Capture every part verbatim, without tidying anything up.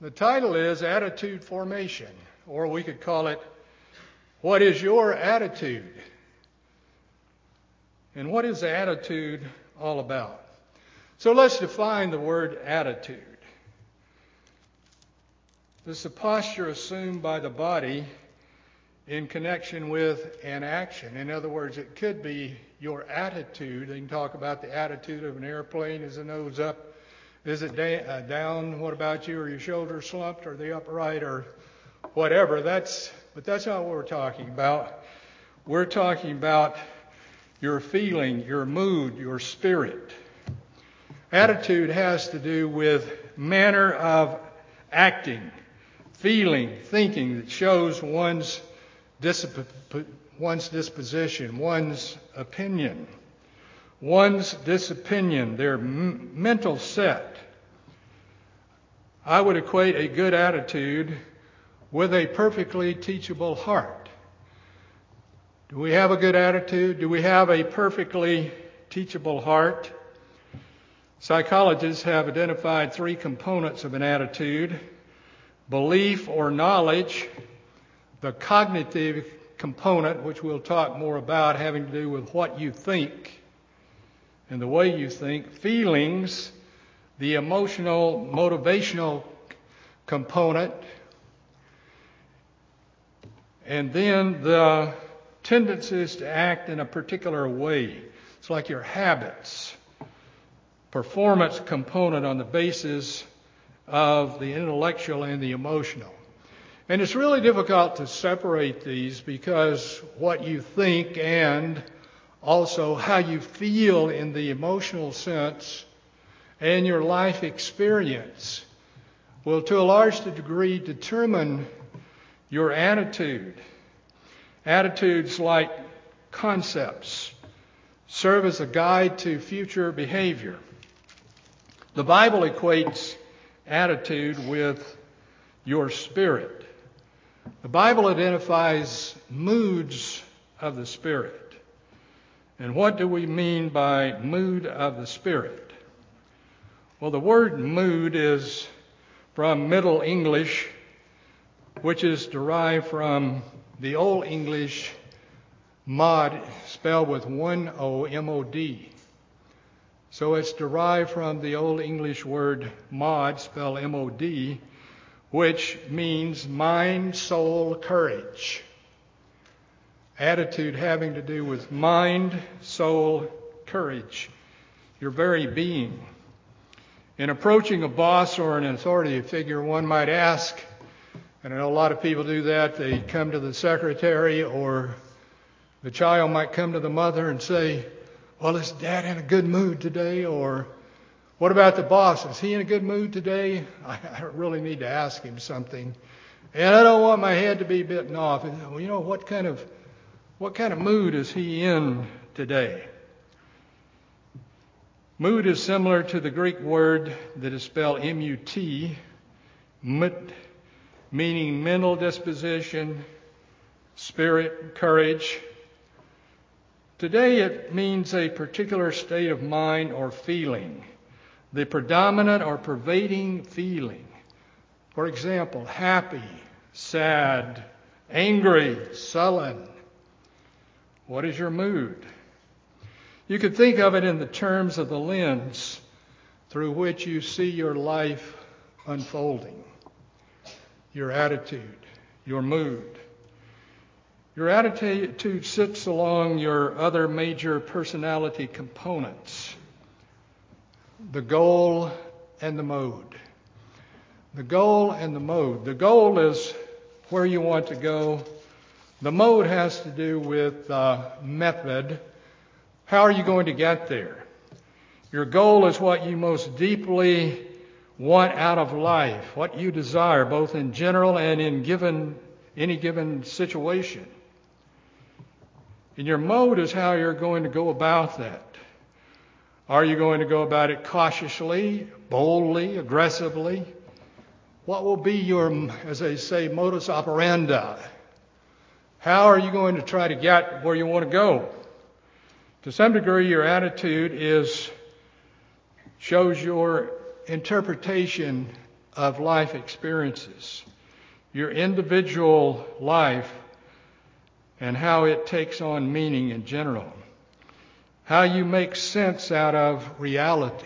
The title is Attitude Formation, or we could call it, What is Your Attitude? And what is attitude all about? So let's define the word attitude. This is a posture assumed by the body in connection with an action. In other words, it could be your attitude. They can talk about the attitude of an airplane. Is the nose up? Is it da- uh, down? What about you? Are your shoulders slumped? Are they upright? Or whatever. That's, but that's not what we're talking about. We're talking about your feeling, your mood, your spirit. Attitude has to do with manner of acting, feeling, thinking that shows one's disp- one's disposition, one's opinion, one's disopinion, their m- mental set. I would equate a good attitude with a perfectly teachable heart. Do we have a good attitude? Do we have a perfectly teachable heart? Psychologists have identified three components of an attitude: belief or knowledge, the cognitive component, which we'll talk more about, having to do with what you think and the way you think, feelings, the emotional, motivational component, and then the tendencies to act in a particular way. It's like your habits, performance component on the basis of the intellectual and the emotional. And it's really difficult to separate these because what you think and also how you feel in the emotional sense and your life experience will to a large degree determine your attitude. Attitudes, like concepts, serve as a guide to future behavior. The Bible equates attitude with your spirit. The Bible identifies moods of the spirit. And what do we mean by mood of the spirit? Well, the word mood is from Middle English, which is derived from the Old English mod, spelled with one O, M O D. So it's derived from the Old English word mod, spelled M O D, which means mind, soul, courage. Attitude having to do with mind, soul, courage, your very being. In approaching a boss or an authority figure, one might ask, and I know a lot of people do that, they come to the secretary, or the child might come to the mother and say, well, is Dad in a good mood today? Or what about the boss? Is he in a good mood today? I, I really need to ask him something. And I don't want my head to be bitten off. Well, you know, what kind of what kind of mood is he in today? Mood is similar to the Greek word that is spelled M U T, mut, meaning mental disposition, spirit, courage. Today it means a particular state of mind or feeling, the predominant or pervading feeling. For example, happy, sad, angry, sullen. What is your mood? You could think of it in the terms of the lens through which you see your life unfolding. Your attitude, your mood. Your attitude sits along your other major personality components: the goal and the mode. The goal and the mode. The goal is where you want to go. The mode has to do with uh, method. How are you going to get there? Your goal is what you most deeply want out of life, what you desire, both in general and in given any given situation. And your mode is how you're going to go about that. Are you going to go about it cautiously, boldly, aggressively? What will be your, as they say, modus operandi? How are you going to try to get where you want to go? To some degree, your attitude is shows your interpretation of life experiences, your individual life and how it takes on meaning in general, how you make sense out of reality.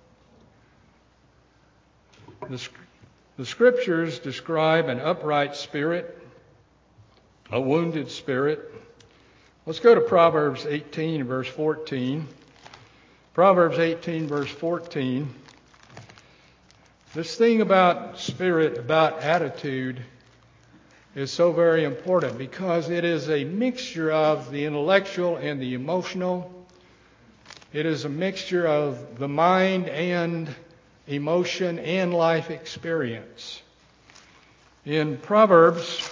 The, the Scriptures describe an upright spirit, a wounded spirit. Let's go to Proverbs eighteen, verse fourteen. Proverbs eighteen, verse fourteen. This thing about spirit, about attitude, is so very important because it is a mixture of the intellectual and the emotional. It is a mixture of the mind and emotion and life experience. In Proverbs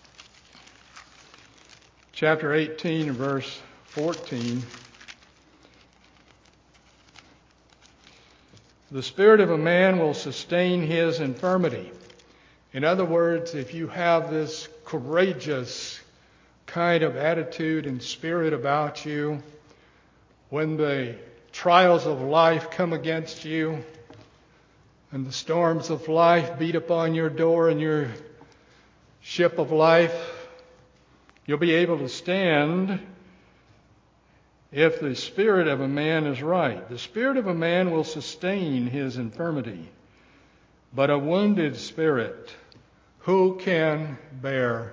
chapter eighteen, verse fourteen, the spirit of a man will sustain his infirmity. In other words, if you have this courageous kind of attitude and spirit about you, when the trials of life come against you and the storms of life beat upon your door and your ship of life, you'll be able to stand if the spirit of a man is right. The spirit of a man will sustain his infirmity, but a wounded spirit, who can bear?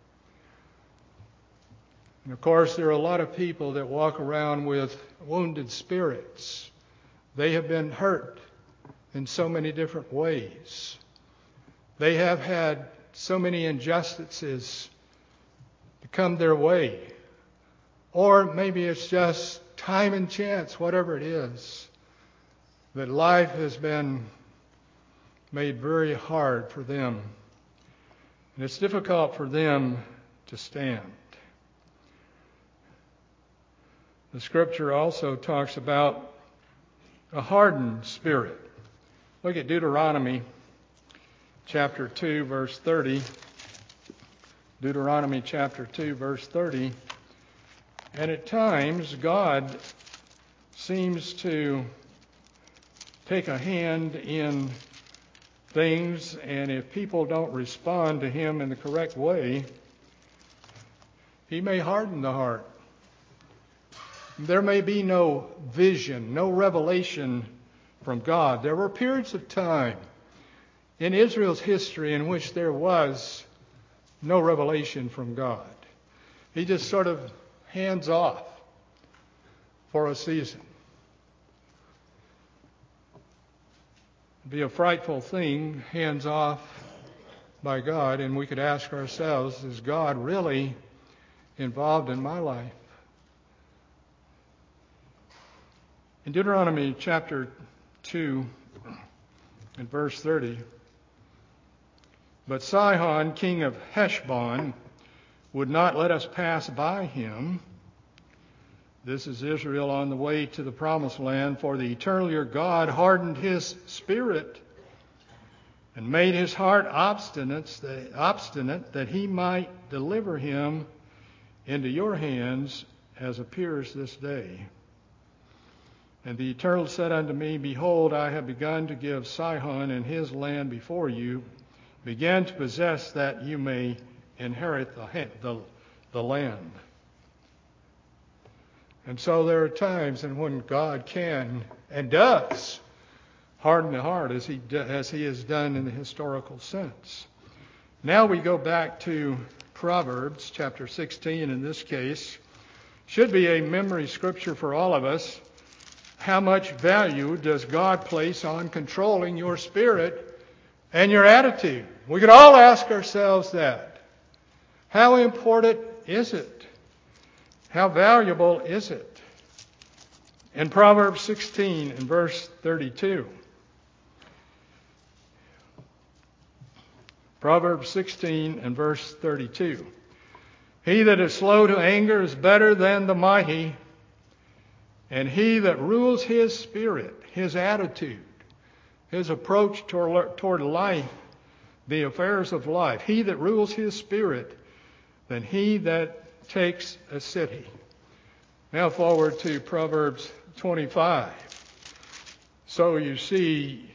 And of course, there are a lot of people that walk around with wounded spirits. They have been hurt in so many different ways. They have had so many injustices to come their way. Or maybe it's just time and chance, whatever it is, that life has been made very hard for them. And it's difficult for them to stand. The Scripture also talks about a hardened spirit. Look at Deuteronomy chapter two, verse thirty. Deuteronomy chapter two, verse thirty. And at times, God seems to take a hand in things, and if people don't respond to Him in the correct way, He may harden the heart. There may be no vision, no revelation from God. There were periods of time in Israel's history in which there was no revelation from God. He just sort of hands off for a season. It'd be a frightful thing, hands off by God, and we could ask ourselves, is God really involved in my life? In Deuteronomy chapter two and verse thirty, but Sihon, king of Heshbon, would not let us pass by him. This is Israel on the way to the promised land, for the eternal your God hardened his spirit and made his heart obstinate, obstinate that he might deliver him into your hands, as appears this day. And the Eternal said unto me, behold, I have begun to give Sihon and his land before you. Begin to possess that you may inherit the, the, the land. And so there are times in when God can and does harden the heart, as he, as he has done in the historical sense. Now we go back to Proverbs chapter sixteen in this case. Should be a memory scripture for all of us. How much value does God place on controlling your spirit and your attitude? We could all ask ourselves that. How important is it? How valuable is it? In Proverbs sixteen and verse thirty-two. Proverbs sixteen and verse thirty-two. He that is slow to anger is better than the mighty, and he that rules his spirit, his attitude, his approach toward, toward life, the affairs of life, he that rules his spirit, than he that takes a city. Now forward to Proverbs twenty-five. So you see,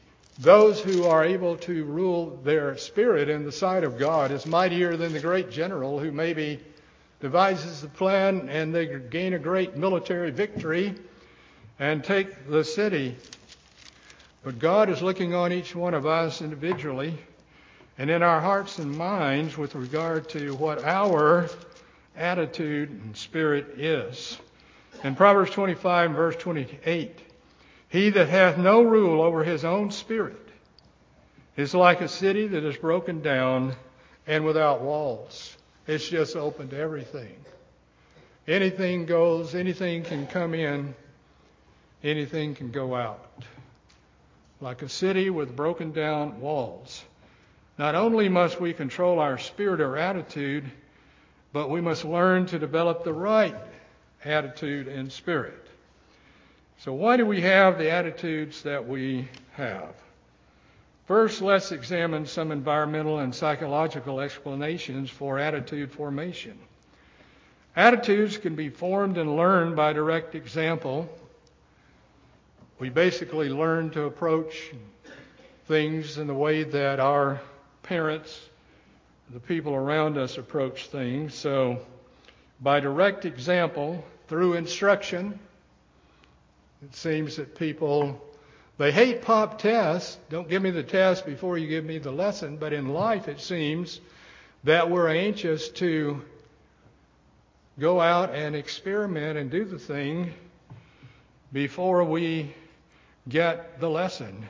those who are able to rule their spirit in the sight of God is mightier than the great general who maybe devises the plan and they gain a great military victory and take the city. But God is looking on each one of us individually and in our hearts and minds with regard to what our attitude and spirit is. In Proverbs twenty-five, verse twenty-eight, he that hath no rule over his own spirit is like a city that is broken down and without walls. It's just open to everything. Anything goes, anything can come in, anything can go out. Like a city with broken down walls. Not only must we control our spirit or attitude, but we must learn to develop the right attitude and spirit. So why do we have the attitudes that we have? First, let's examine some environmental and psychological explanations for attitude formation. Attitudes can be formed and learned by direct example. We basically learn to approach things in the way that our parents, the people around us, approach things. So, by direct example, through instruction, it seems that people, they hate pop tests. Don't give me the test before you give me the lesson. But in life, it seems that we're anxious to go out and experiment and do the thing before we get the lesson.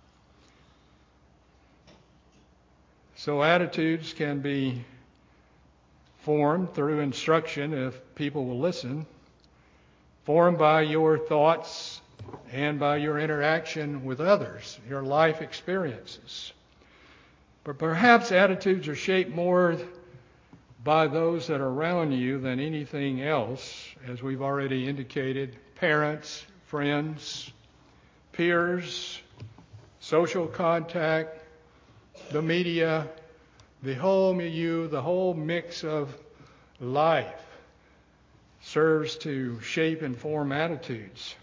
So attitudes can be formed through instruction if people will listen, formed by your thoughts and by your interaction with others, your life experiences. But perhaps attitudes are shaped more by those that are around you than anything else, as we've already indicated, parents, friends, peers, social contact, the media, the whole milieu, the whole mix of life serves to shape and form attitudes.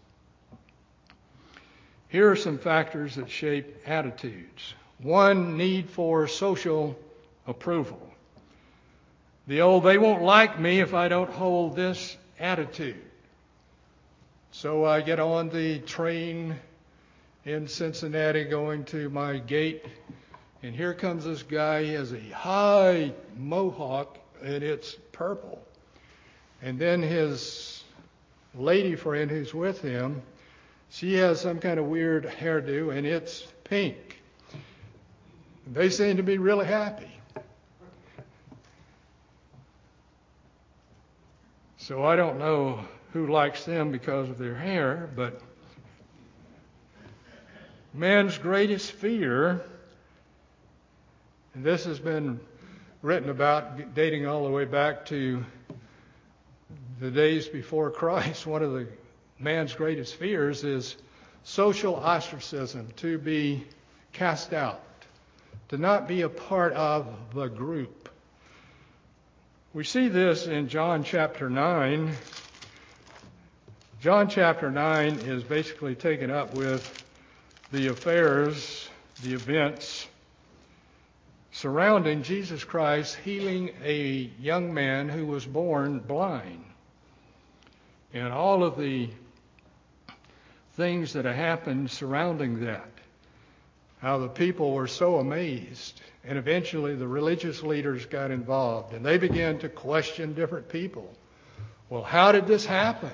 Here are some factors that shape attitudes. One, need for social approval. The old, they won't like me if I don't hold this attitude. So I get on the train in Cincinnati going to my gate, and here comes this guy. He has a high mohawk, and it's purple. And then his lady friend who's with him, she has some kind of weird hairdo, and it's pink. They seem to be really happy. So I don't know who likes them because of their hair, but man's greatest fear, and this has been written about dating all the way back to the days before Christ. One of the man's greatest fears is social ostracism, to be cast out, to not be a part of the group. We see this in John chapter nine. John chapter nine is basically taken up with the affairs, the events surrounding Jesus Christ healing a young man who was born blind. And all of the things that have happened surrounding that. How the people were so amazed. And eventually the religious leaders got involved. And they began to question different people. Well, how did this happen?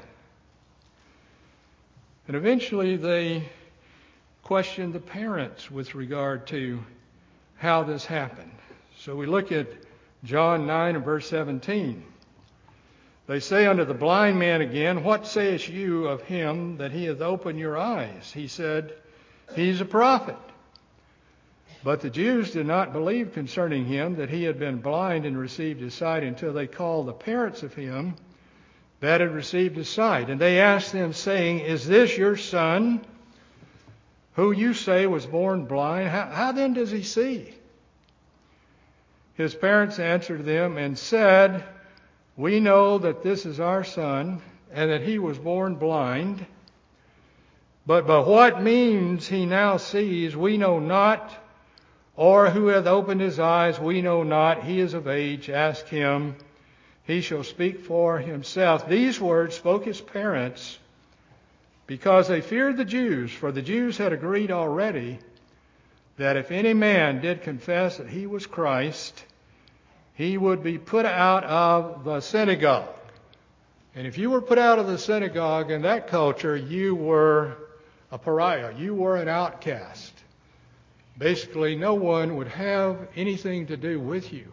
And eventually they questioned the parents with regard to how this happened. So we look at John nine and verse seventeen. They say unto the blind man again, What sayest you of him that he hath opened your eyes? He said, He's a prophet. But the Jews did not believe concerning him that he had been blind and received his sight until they called the parents of him that had received his sight. And they asked them, saying, Is this your son, who you say was born blind? How, how then does he see? His parents answered them and said, We know that this is our son, and that he was born blind. But by what means he now sees, we know not, or who hath opened his eyes, we know not. He is of age, ask him. He shall speak for himself. These words spoke his parents because they feared the Jews, for the Jews had agreed already that if any man did confess that he was Christ, he would be put out of the synagogue. And if you were put out of the synagogue in that culture, you were a pariah. You were an outcast. Basically, no one would have anything to do with you.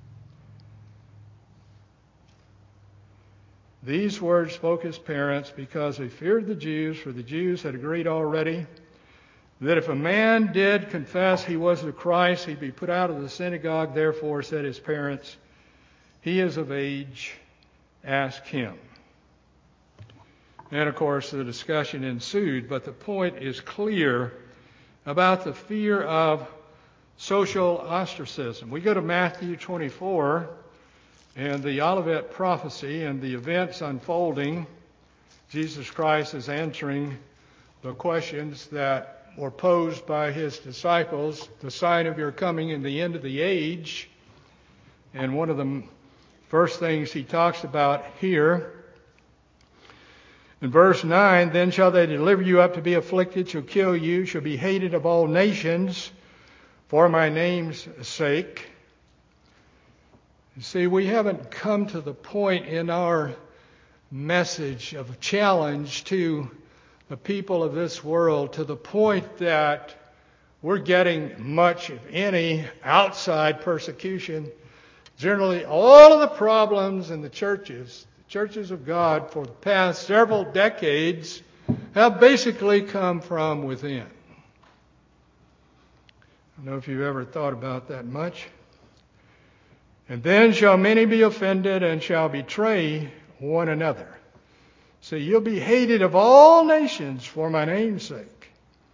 These words spoke his parents because they feared the Jews, for the Jews had agreed already that if a man did confess he was the Christ, he'd be put out of the synagogue. Therefore, said his parents, he is of age, ask him. And of course, the discussion ensued, but the point is clear about the fear of social ostracism. We go to Matthew twenty-four and the Olivet prophecy and the events unfolding. Jesus Christ is answering the questions that were posed by his disciples, the sign of your coming and the end of the age. And one of the first things he talks about here, in verse nine, then shall they deliver you up to be afflicted, shall kill you, shall be hated of all nations for my name's sake. You see, we haven't come to the point in our message of challenge to the people of this world, to the point that we're getting much, if any, outside persecution. Generally, all of the problems in the churches, the churches of God for the past several decades, have basically come from within. I don't know if you've ever thought about that much. And then shall many be offended and shall betray one another. So you'll be hated of all nations for my name's sake.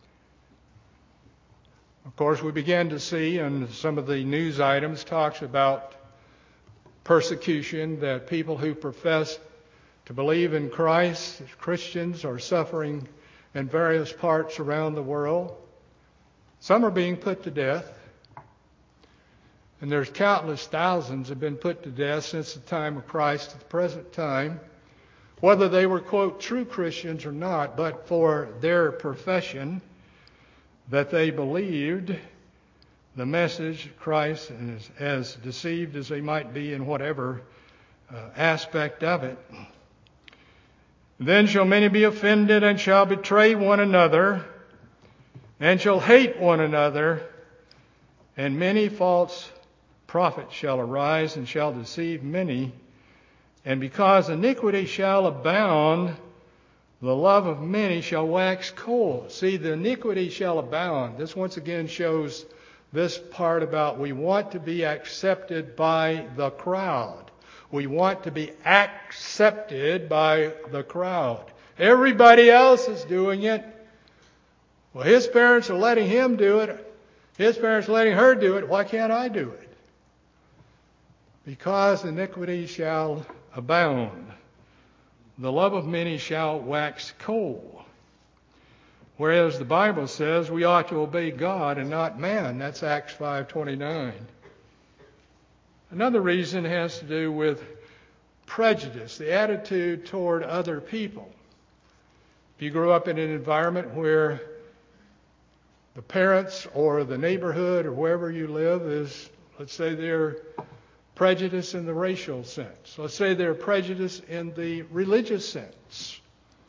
Of course, we began to see in some of the news items talks about persecution, that people who profess to believe in Christ, Christians, are suffering in various parts around the world. Some are being put to death. And there's countless thousands have been put to death since the time of Christ to the present time, whether they were, quote, true Christians or not, but for their profession that they believed the message of Christ, and as, as deceived as they might be in whatever uh, aspect of it. Then shall many be offended and shall betray one another and shall hate one another, and many false prophets shall arise and shall deceive many. And because iniquity shall abound, the love of many shall wax cold. See, the iniquity shall abound. This once again shows this part about we want to be accepted by the crowd. We want to be accepted by the crowd. Everybody else is doing it. Well, his parents are letting him do it. His parents are letting her do it. Why can't I do it? Because iniquity shall abound, the love of many shall wax cold. Whereas the Bible says we ought to obey God and not man. That's Acts five twenty-nine. Another reason has to do with prejudice, the attitude toward other people. If you grew up in an environment where the parents or the neighborhood or wherever you live is, let's say they're prejudice in the racial sense. Let's say they're prejudice in the religious sense.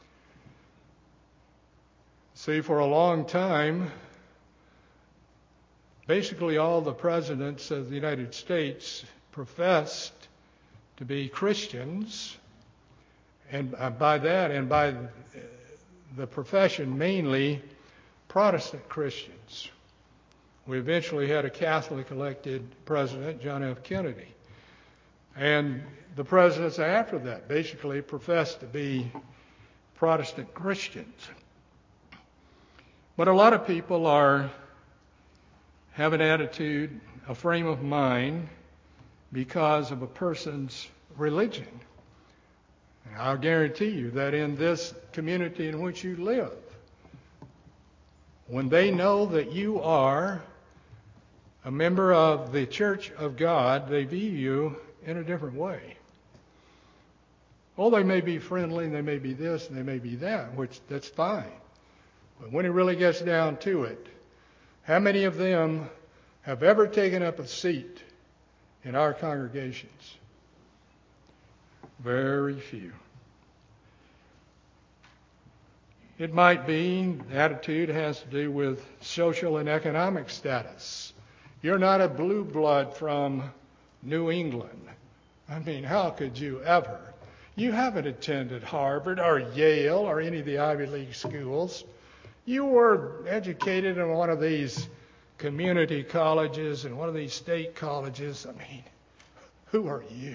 See, for a long time, basically all the presidents of the United States professed to be Christians, and by that, and by the profession mainly, Protestant Christians. We eventually had a Catholic elected president, John F. Kennedy. And the presidents after that basically professed to be Protestant Christians. But a lot of people are have an attitude, a frame of mind, because of a person's religion. And I'll guarantee you that in this community in which you live, when they know that you are a member of the Church of God, they view you in a different way. Oh, they may be friendly, and they may be this, and they may be that, which that's fine. But when it really gets down to it, how many of them have ever taken up a seat in our congregations? Very few. It might be the attitude has to do with social and economic status. You're not a blue blood from New England. I mean, how could you ever? You haven't attended Harvard or Yale or any of the Ivy League schools. You were educated in one of these community colleges and one of these state colleges. I mean, who are you?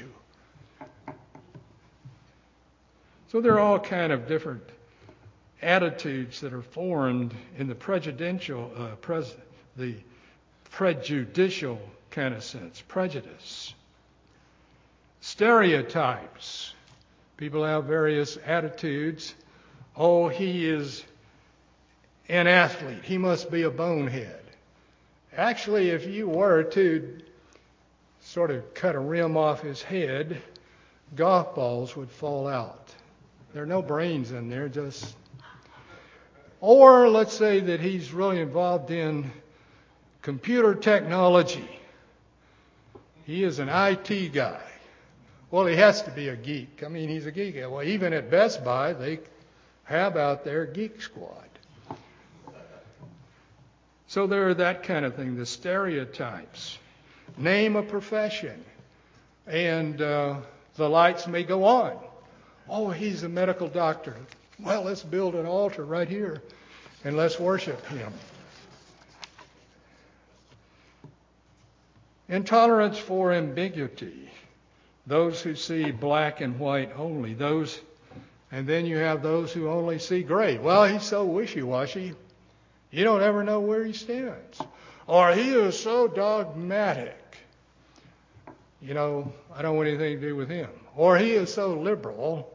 So there are all kind of different attitudes that are formed in the prejudicial, uh, pres- the prejudicial kind of sense, prejudice. Stereotypes. People have various attitudes. Oh, he is an athlete. He must be a bonehead. Actually, if you were to sort of cut a rim off his head, golf balls would fall out. There are no brains in there, just... Or let's say that he's really involved in computer technology. He is an I T guy. Well, he has to be a geek. I mean, he's a geek. Well, even at Best Buy, they have out their geek squad. So there are that kind of thing, the stereotypes. Name a profession, and uh, the lights may go on. Oh, he's a medical doctor. Well, let's build an altar right here, and let's worship him. Intolerance for ambiguity. Those who see black and white only. Those, and then you have those who only see gray. Well, he's so wishy-washy. You don't ever know where he stands. Or he is so dogmatic. You know, I don't want anything to do with him. Or he is so liberal.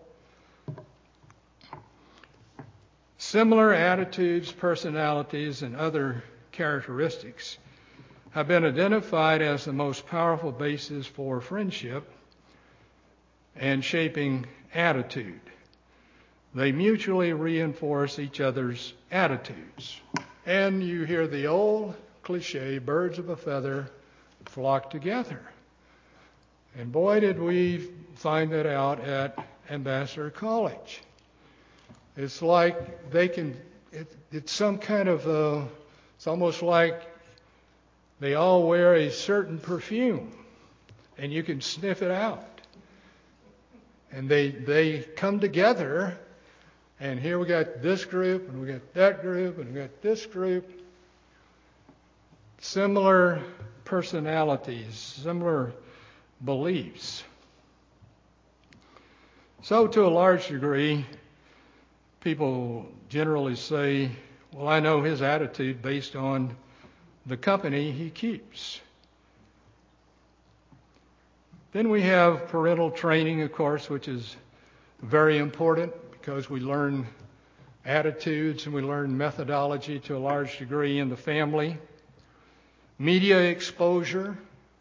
Similar attitudes, personalities, and other characteristics have been identified as the most powerful basis for friendship and shaping attitude. They mutually reinforce each other's attitudes. And you hear the old cliche, birds of a feather flock together. And boy, did we find that out at Ambassador College. It's like they can, it, it's some kind of, uh, it's almost like they all wear a certain perfume, and you can sniff it out. And they they come together, and here we got this group, and we got that group, and we got this group. Similar personalities, similar beliefs. So to a large degree, people generally say, well, I know his attitude based on the company he keeps. Then we have parental training, of course, which is very important because we learn attitudes and we learn methodology to a large degree in the family. Media exposure.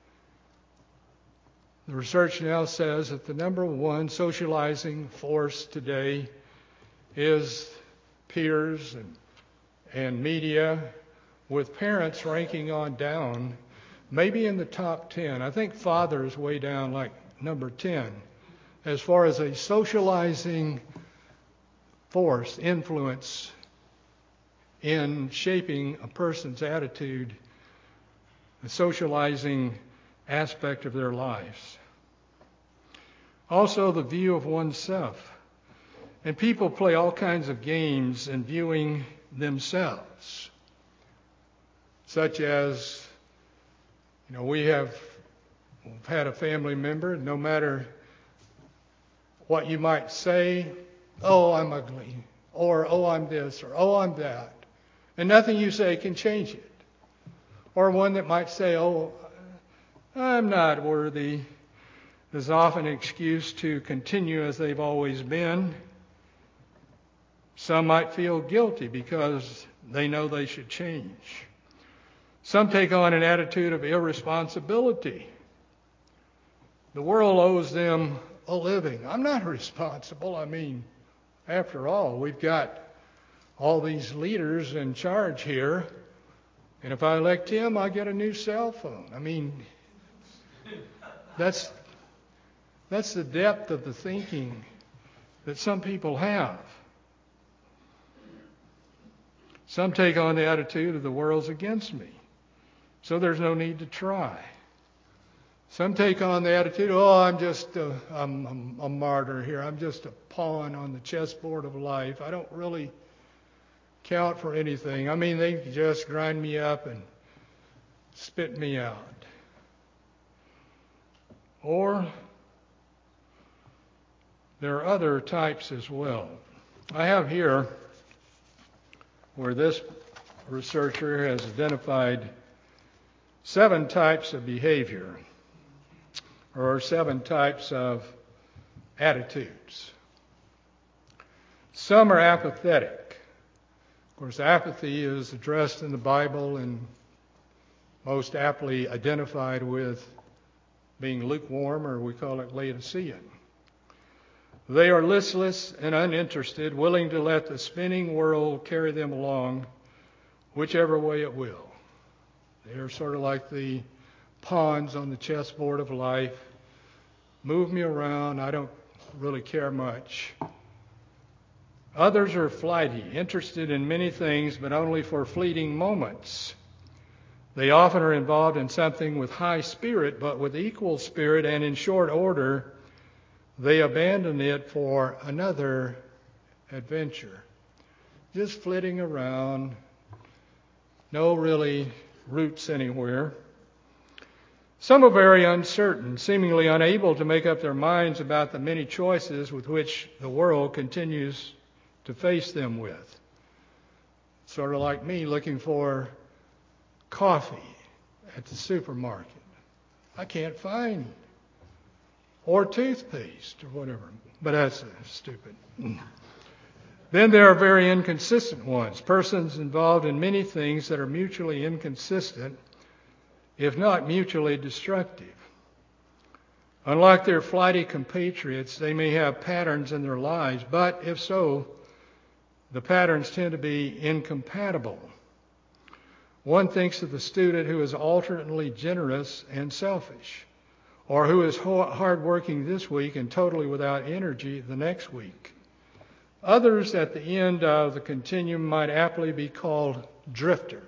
The research now says that the number one socializing force today is peers and, and media, with parents ranking on down, maybe in the top ten. I think father is way down, like number ten, as far as a socializing force, influence in shaping a person's attitude, the socializing aspect of their lives. Also, the view of oneself. And people play all kinds of games in viewing themselves, such as, you know, we have we've had a family member, no matter what you might say, oh, I'm ugly, or oh, I'm this, or oh, I'm that. And nothing you say can change it. Or one that might say, oh, I'm not worthy. There's often an excuse to continue as they've always been. Some might feel guilty because they know they should change. Some take on an attitude of irresponsibility. The world owes them a living. I'm not responsible. I mean, after all, we've got all these leaders in charge here, and if I elect him, I get a new cell phone. I mean, that's that's the depth of the thinking that some people have. Some take on the attitude of the world's against me, so there's no need to try. Some take on the attitude, oh, I'm just a, I'm, I'm a martyr here. I'm just a pawn on the chessboard of life. I don't really count for anything. I mean, they just grind me up and spit me out. Or there are other types as well. I have here where this researcher has identified seven types of behavior, or seven types of attitudes. Some are apathetic. Of course, apathy is addressed in the Bible and most aptly identified with being lukewarm, or we call it Laodicean. They are listless and uninterested, willing to let the spinning world carry them along whichever way it will. They are sort of like the pawns on the chessboard of life. Move me around, I don't really care much. Others are flighty, interested in many things, but only for fleeting moments. They often are involved in something with high spirit, but with equal spirit, and in short order, they abandon it for another adventure. Just flitting around, no really roots anywhere. Some are very uncertain, seemingly unable to make up their minds about the many choices with which the world continues to face them with. Sort of like me looking for coffee at the supermarket. I can't find, or toothpaste, or whatever. But that's uh, stupid. Then there are very inconsistent ones, persons involved in many things that are mutually inconsistent, if not mutually destructive. Unlike their flighty compatriots, they may have patterns in their lives, but if so, the patterns tend to be incompatible. One thinks of the student who is alternately generous and selfish, or who is hardworking this week and totally without energy the next week. Others at the end of the continuum might aptly be called drifters.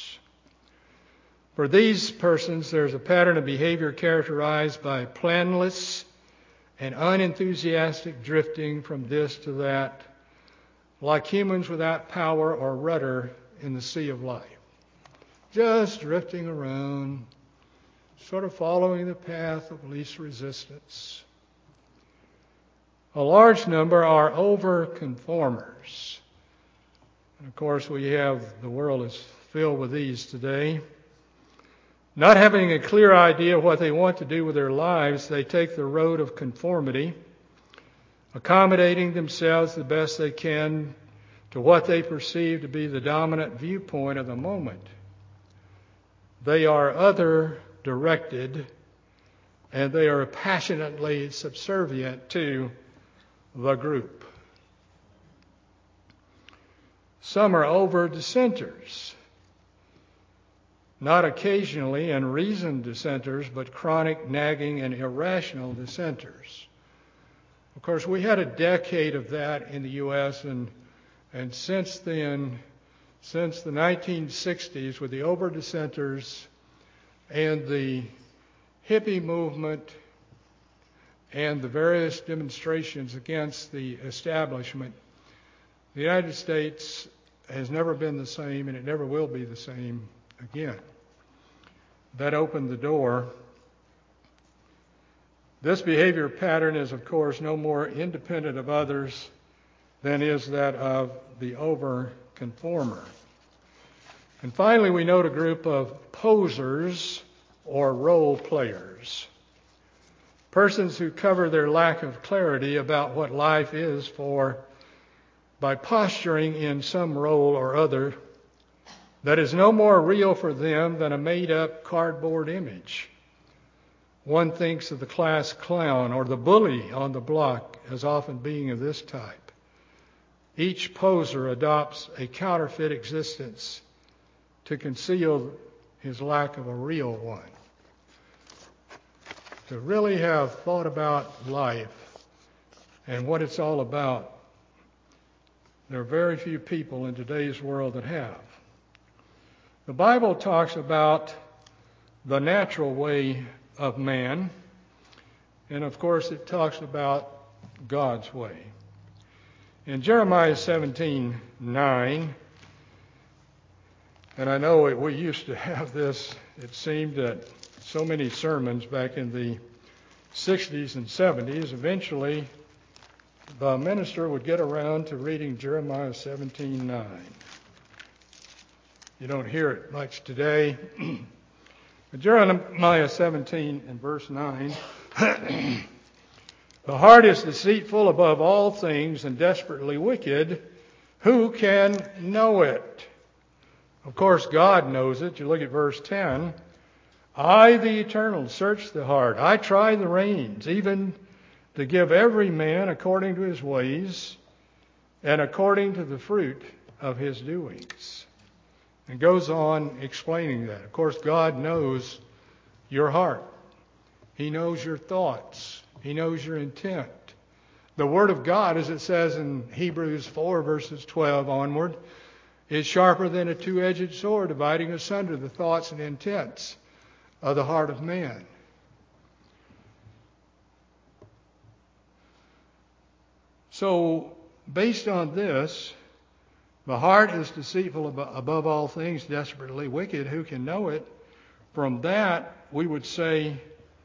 For these persons, there's a pattern of behavior characterized by planless and unenthusiastic drifting from this to that, like humans without power or rudder in the sea of life. Just drifting around, sort of following the path of least resistance. A large number are over-conformers. And of course, we have, the world is filled with these today. Not having a clear idea of what they want to do with their lives, they take the road of conformity, accommodating themselves the best they can to what they perceive to be the dominant viewpoint of the moment. They are other-directed, and they are passionately subservient to the group. Some are over-dissenters. Not occasionally unreasoned dissenters, but chronic, nagging, and irrational dissenters. Of course, we had a decade of that in the U S, and and since then, since the nineteen sixties, with the over-dissenters and the hippie movement and the various demonstrations against the establishment, the United States has never been the same, and it never will be the same again. That opened the door. This behavior pattern is, of course, no more independent of others than is that of the over-conformer. And finally, we note a group of posers or role players. Persons who cover their lack of clarity about what life is for by posturing in some role or other that is no more real for them than a made-up cardboard image. One thinks of the class clown or the bully on the block as often being of this type. Each poser adopts a counterfeit existence to conceal his lack of a real one. To really have thought about life and what it's all about, there are very few people in today's world that have. The Bible talks about the natural way of man, and of course it talks about God's way. In Jeremiah seventeen nine, and I know it, we used to have this, it seemed that so many sermons back in the sixties and seventies, eventually the minister would get around to reading Jeremiah seventeen nine. You don't hear it much today. Jeremiah seventeen and verse nine, the heart is deceitful above all things and desperately wicked. Who can know it? Of course, God knows it. You look at verse ten. I, the Eternal, search the heart. I try the reins, even to give every man according to his ways and according to the fruit of his doings. And goes on explaining that. Of course, God knows your heart. He knows your thoughts. He knows your intent. The Word of God, as it says in Hebrews four, verses twelve onward, is sharper than a two-edged sword, dividing asunder the thoughts and intents of the heart of man. So, based on this, the heart is deceitful above all things, desperately wicked. Who can know it? From that, we would say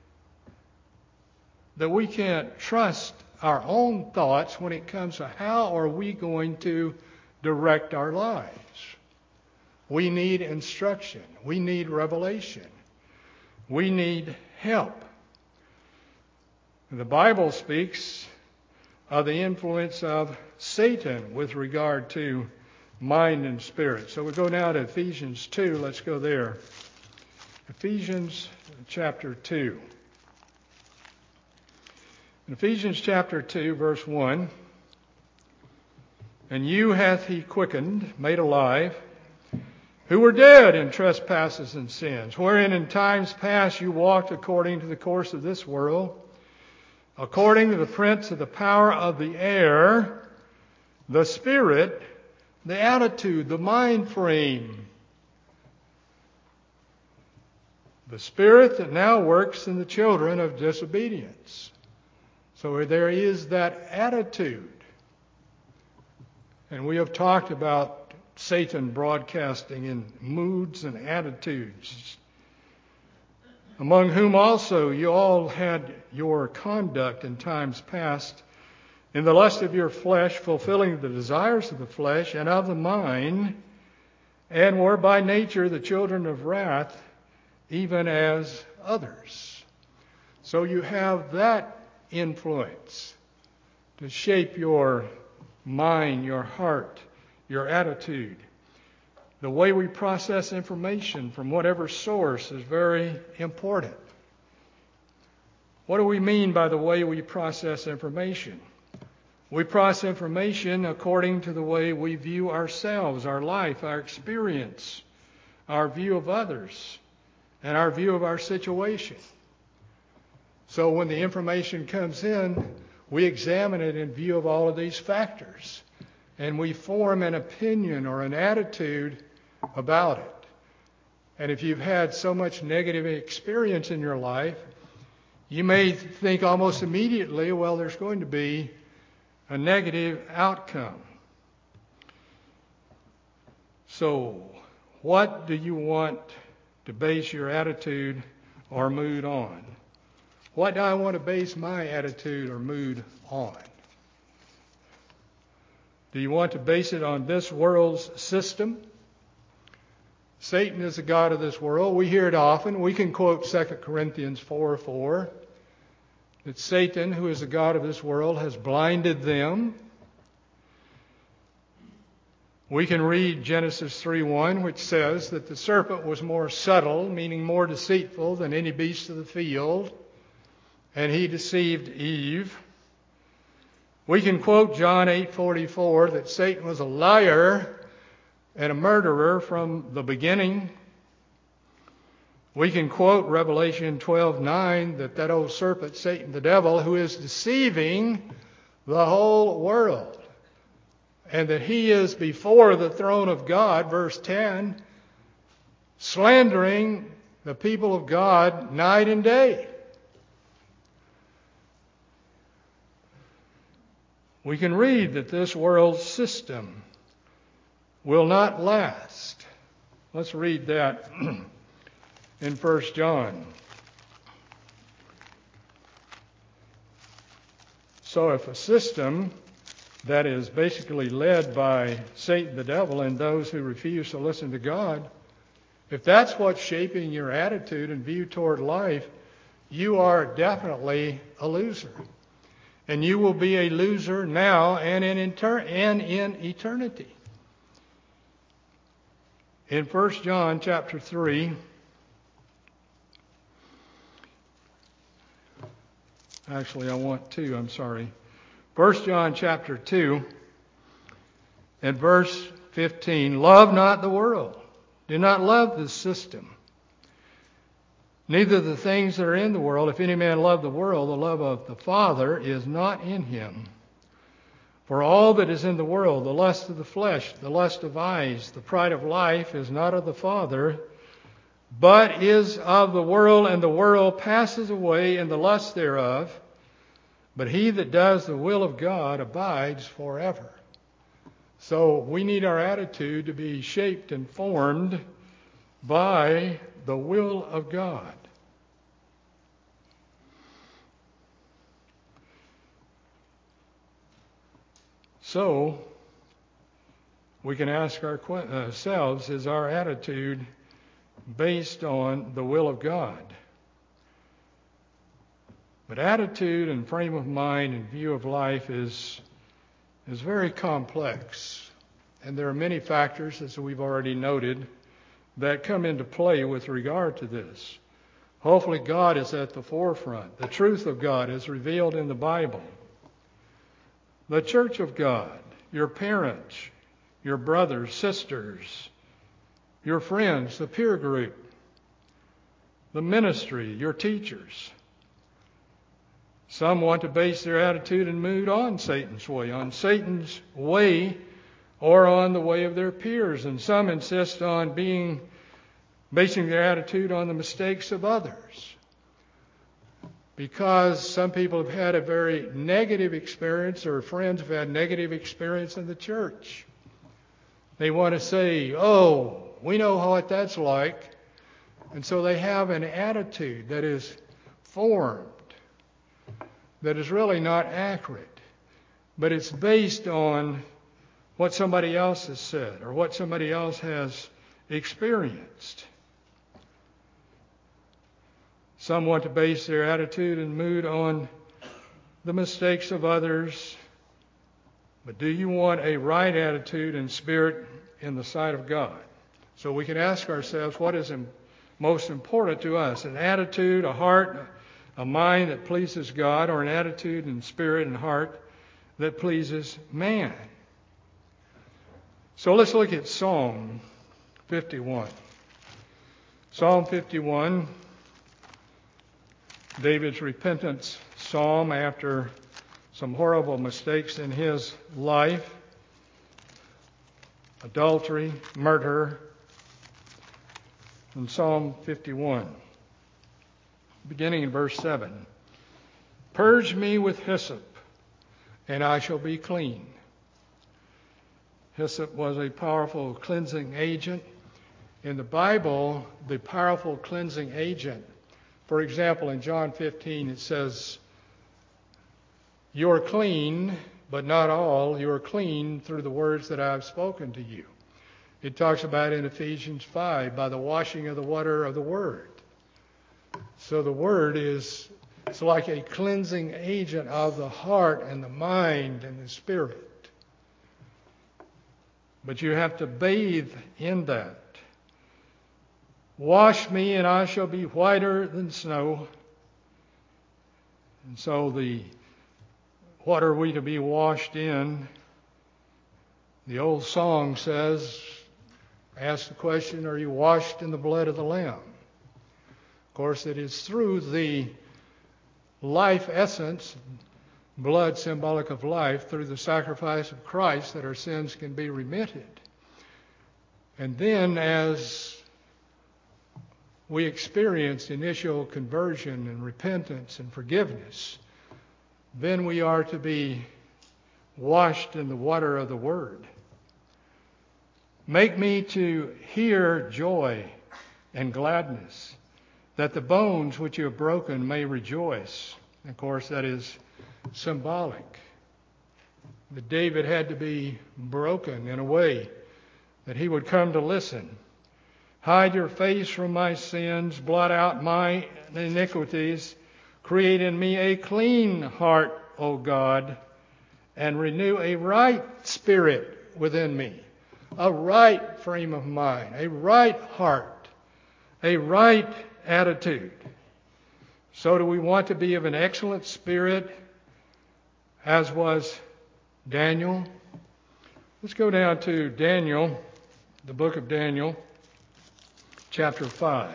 that we can't trust our own thoughts when it comes to how are we going to direct our lives. We need instruction. We need revelation. We need help. The Bible speaks of the influence of Satan with regard to mind and spirit. So we go now to Ephesians two. Let's go there. Ephesians chapter two. In Ephesians chapter two, verse one, and you hath he quickened, made alive, who were dead in trespasses and sins, wherein in times past you walked according to the course of this world, according to the prince of the power of the air, the spirit, the attitude, the mind frame, the spirit that now works in the children of disobedience. So there is that attitude. And we have talked about Satan broadcasting in moods and attitudes, among whom also you all had your conduct in times past, in the lust of your flesh, fulfilling the desires of the flesh and of the mind, and were by nature the children of wrath, even as others. So you have that influence to shape your mind, your heart, your attitude. The way we process information from whatever source is very important. What do we mean by the way we process information? We process information according to the way we view ourselves, our life, our experience, our view of others, and our view of our situation. So when the information comes in, we examine it in view of all of these factors, and we form an opinion or an attitude about it. And if you've had so much negative experience in your life, you may think almost immediately, well, there's going to be a negative outcome. So, what do you want to base your attitude or mood on? What do I want to base my attitude or mood on? Do you want to base it on this world's system? Satan is the god of this world. We hear it often. We can quote Second Corinthians four four, that Satan, who is the god of this world, has blinded them. We can read Genesis three one, which says that the serpent was more subtle, meaning more deceitful than any beast of the field, and he deceived Eve. We can quote John eight forty-four that Satan was a liar and a murderer from the beginning. We can quote Revelation twelve nine that that old serpent, Satan the devil, who is deceiving the whole world, and that he is before the throne of God, verse ten, slandering the people of God night and day. We can read that this world system will not last. Let's read that in First John. So if a system that is basically led by Satan the devil and those who refuse to listen to God, if that's what's shaping your attitude and view toward life, you are definitely a loser. And you will be a loser now and in, inter- and in eternity. In First John chapter three, actually I want two, I'm sorry. First John chapter two and verse fifteen, love not the world. Do not love the system. Neither the things that are in the world. If any man love the world, the love of the Father is not in him. For all that is in the world, the lust of the flesh, the lust of eyes, the pride of life, is not of the Father, but is of the world, and the world passes away and the lust thereof. But he that does the will of God abides forever. So we need our attitude to be shaped and formed by the will of God. So we can ask ourselves, is our attitude based on the will of God? But attitude and frame of mind and view of life is, is very complex. And there are many factors, as we've already noted, that come into play with regard to this. Hopefully God is at the forefront. The truth of God is revealed in the Bible. The church of God, your parents, your brothers, sisters, your friends, the peer group, the ministry, your teachers. Some want to base their attitude and mood on Satan's way, on Satan's way or on the way of their peers. And some insist on being basing their attitude on the mistakes of others. Because some people have had a very negative experience, or friends have had negative experience in the church. They want to say, oh, we know what that's like. And so they have an attitude that is formed, that is really not accurate, but it's based on what somebody else has said or what somebody else has experienced. Some want to base their attitude and mood on the mistakes of others. But do you want a right attitude and spirit in the sight of God? So we can ask ourselves, what is most important to us? An attitude, a heart, a mind that pleases God, or an attitude and spirit and heart that pleases man? So let's look at Psalm fifty-one. Psalm fifty-one, David's repentance psalm after some horrible mistakes in his life. Adultery, murder. In Psalm fifty-one, beginning in verse seven. Purge me with hyssop, and I shall be clean. Hyssop was a powerful cleansing agent. In the Bible, the powerful cleansing agent, for example, in John fifteen, it says, you are clean, but not all. You are clean through the words that I have spoken to you. It talks about in Ephesians five, by the washing of the water of the Word. So the Word is it's like a cleansing agent of the heart and the mind and the spirit. but you have to bathe in that. Wash me and I shall be whiter than snow. And so the what are we to be washed in? The old song says, ask the question, are you washed in the blood of the Lamb? Of course, it is through the life essence, blood symbolic of life, through the sacrifice of Christ that our sins can be remitted. And then as we experience initial conversion and repentance and forgiveness, then we are to be washed in the water of the Word. Make me to hear joy and gladness, that the bones which you have broken may rejoice. Of course, that is symbolic. That David had to be broken in a way that he would come to listen. Hide your face from my sins, blot out my iniquities. Create in me a clean heart, O God, and renew a right spirit within me. A right frame of mind, a right heart, a right attitude. So do we want to be of an excellent spirit, as was Daniel? Let's go down to Daniel, the book of Daniel, chapter five.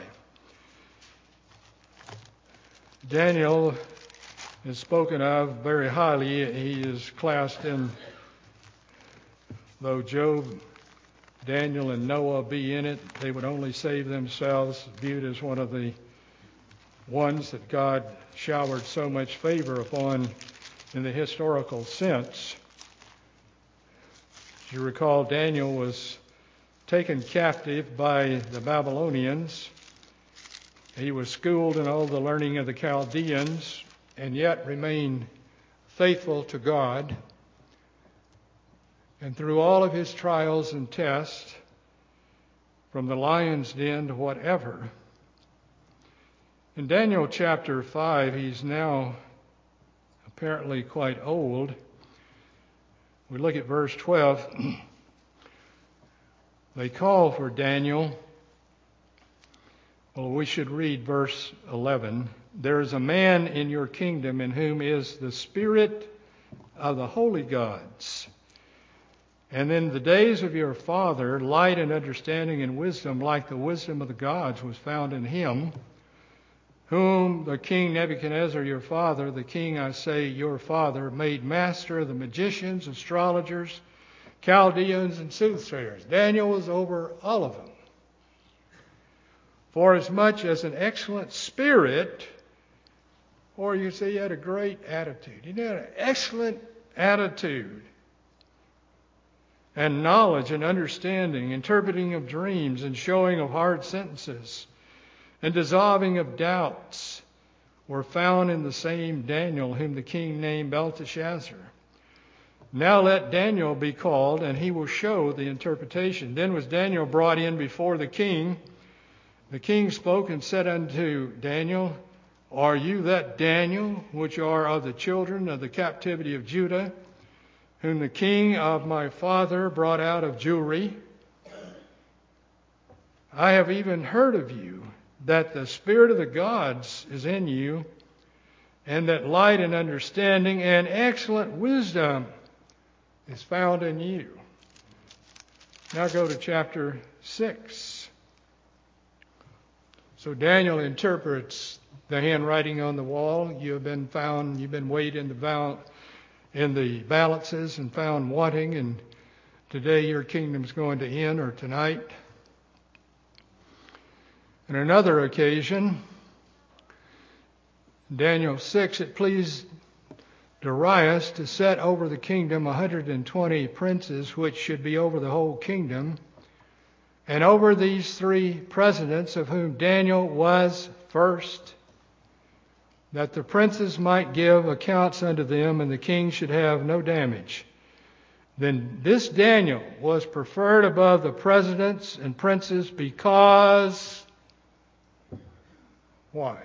Daniel is spoken of very highly. He is classed in, though Job, Daniel, and Noah be in it, they would only save themselves, viewed as one of the ones that God showered so much favor upon in the historical sense. As you recall, Daniel was taken captive by the Babylonians. He was schooled in all the learning of the Chaldeans, and yet remained faithful to God. And through all of his trials and tests, from the lion's den to whatever, in Daniel chapter five, he's now apparently quite old. We look at verse twelve. They call for Daniel. Well, we should read verse eleven. There is a man in your kingdom in whom is the spirit of the holy gods. And in the days of your father, light and understanding and wisdom, like the wisdom of the gods, was found in him, whom the king Nebuchadnezzar, your father, the king, I say, your father, made master of the magicians, astrologers, Chaldeans, and soothsayers. Daniel was over all of them. For as much as an excellent spirit, or you say he had a great attitude. He had an excellent attitude and knowledge and understanding, interpreting of dreams and showing of hard sentences and dissolving of doubts were found in the same Daniel, whom the king named Belteshazzar. Now let Daniel be called, and he will show the interpretation. Then was Daniel brought in before the king. The king spoke and said unto Daniel, Are you that Daniel, which are of the children of the captivity of Judah, whom the king of my father brought out of Jewry? I have even heard of you, that the spirit of the gods is in you, and that light and understanding and excellent wisdom is found in you. Now go to chapter six. So Daniel interprets the handwriting on the wall. You have been found, you've been weighed in the, val- in the balances and found wanting, and today your kingdom's going to end, or tonight. On another occasion, Daniel six, it pleased Darius to set over the kingdom one hundred twenty princes, which should be over the whole kingdom, and over these three presidents, of whom Daniel was first, that the princes might give accounts unto them, and the king should have no damage. Then this Daniel was preferred above the presidents and princes because... Why?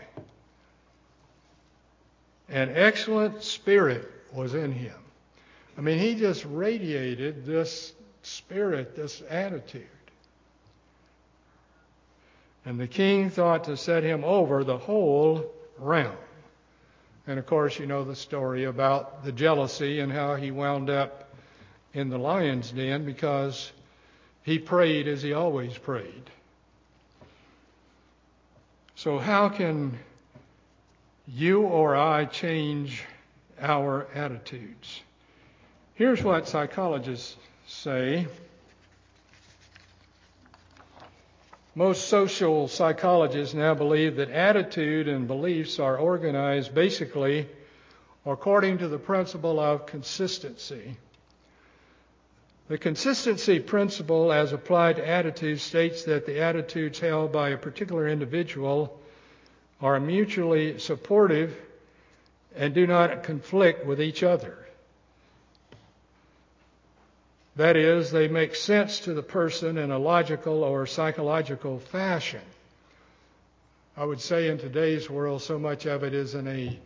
An excellent spirit was in him. I mean, he just radiated this spirit, this attitude. And the king thought to set him over the whole realm. And of course, you know the story about the jealousy and how he wound up in the lion's den because he prayed as he always prayed. So how can you or I change our attitudes? Here's what psychologists say. Most social psychologists now believe that attitude and beliefs are organized basically according to the principle of consistency. The consistency principle, as applied to attitudes, states that the attitudes held by a particular individual are mutually supportive and do not conflict with each other. That is, they make sense to the person in a logical or psychological fashion. I would say in today's world, so much of it is in a,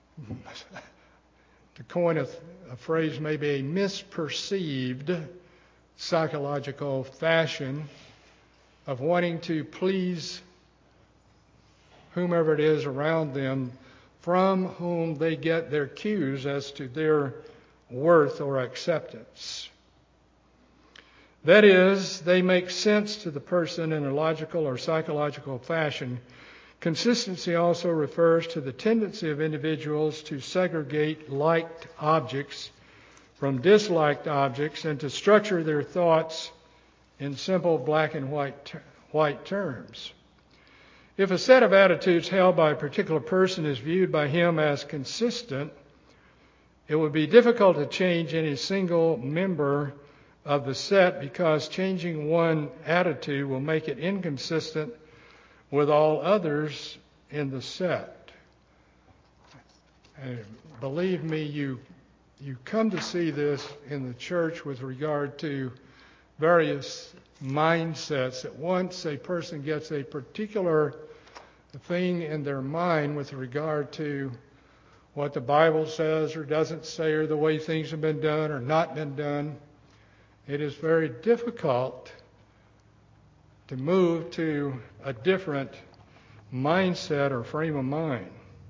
to coin a, a phrase, maybe a misperceived psychological fashion of wanting to please whomever it is around them, from whom they get their cues as to their worth or acceptance. That is, they make sense to the person in a logical or psychological fashion. Consistency also refers to the tendency of individuals to segregate liked objects from disliked objects and to structure their thoughts in simple black and white, ter- white terms. If a set of attitudes held by a particular person is viewed by him as consistent, it would be difficult to change any single member of the set because changing one attitude will make it inconsistent with all others in the set. And believe me, you you come to see this in the church with regard to various mindsets, that once a person gets a particular thing in their mind with regard to what the Bible says or doesn't say, or the way things have been done or not been done, it is very difficult to move to a different mindset or frame of mind.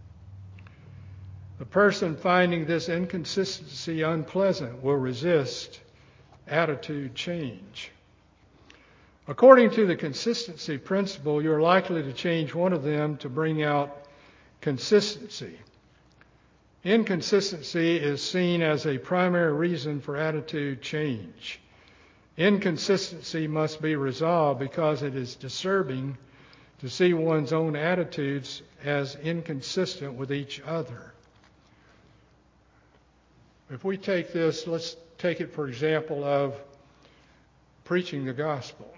The person finding this inconsistency unpleasant will resist attitude change. According to the consistency principle, you're likely to change one of them to bring out consistency. Inconsistency is seen as a primary reason for attitude change. Inconsistency must be resolved because it is disturbing to see one's own attitudes as inconsistent with each other. If we take this, let's take it for example of preaching the gospel.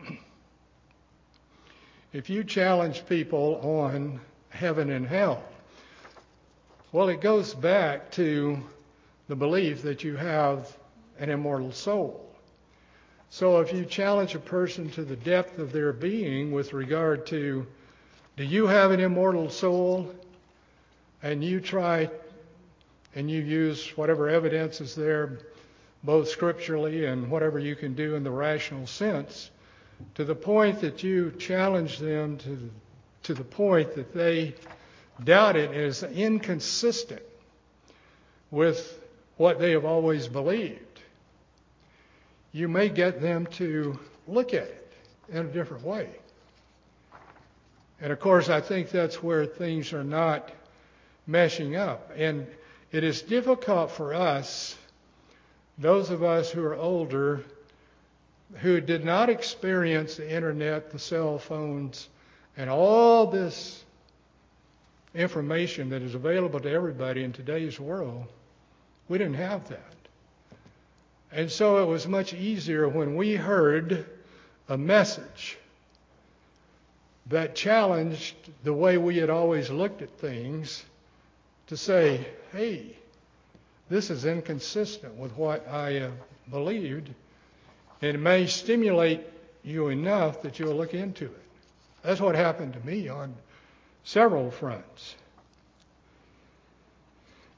If you challenge people on heaven and hell, well, it goes back to the belief that you have an immortal soul. So if you challenge a person to the depth of their being with regard to, do you have an immortal soul? And you try and you use whatever evidence is there, both scripturally and whatever you can do in the rational sense, to the point that you challenge them to, to the point that they doubt it is inconsistent with what they have always believed, you may get them to look at it in a different way. And of course, I think that's where things are not meshing up. And it is difficult for us, those of us who are older, who did not experience the internet, the cell phones, and all this information that is available to everybody in today's world. We didn't have that. And so it was much easier when we heard a message that challenged the way we had always looked at things to say, hey, this is inconsistent with what I uh, believed, and it may stimulate you enough that you'll look into it. That's what happened to me on several fronts.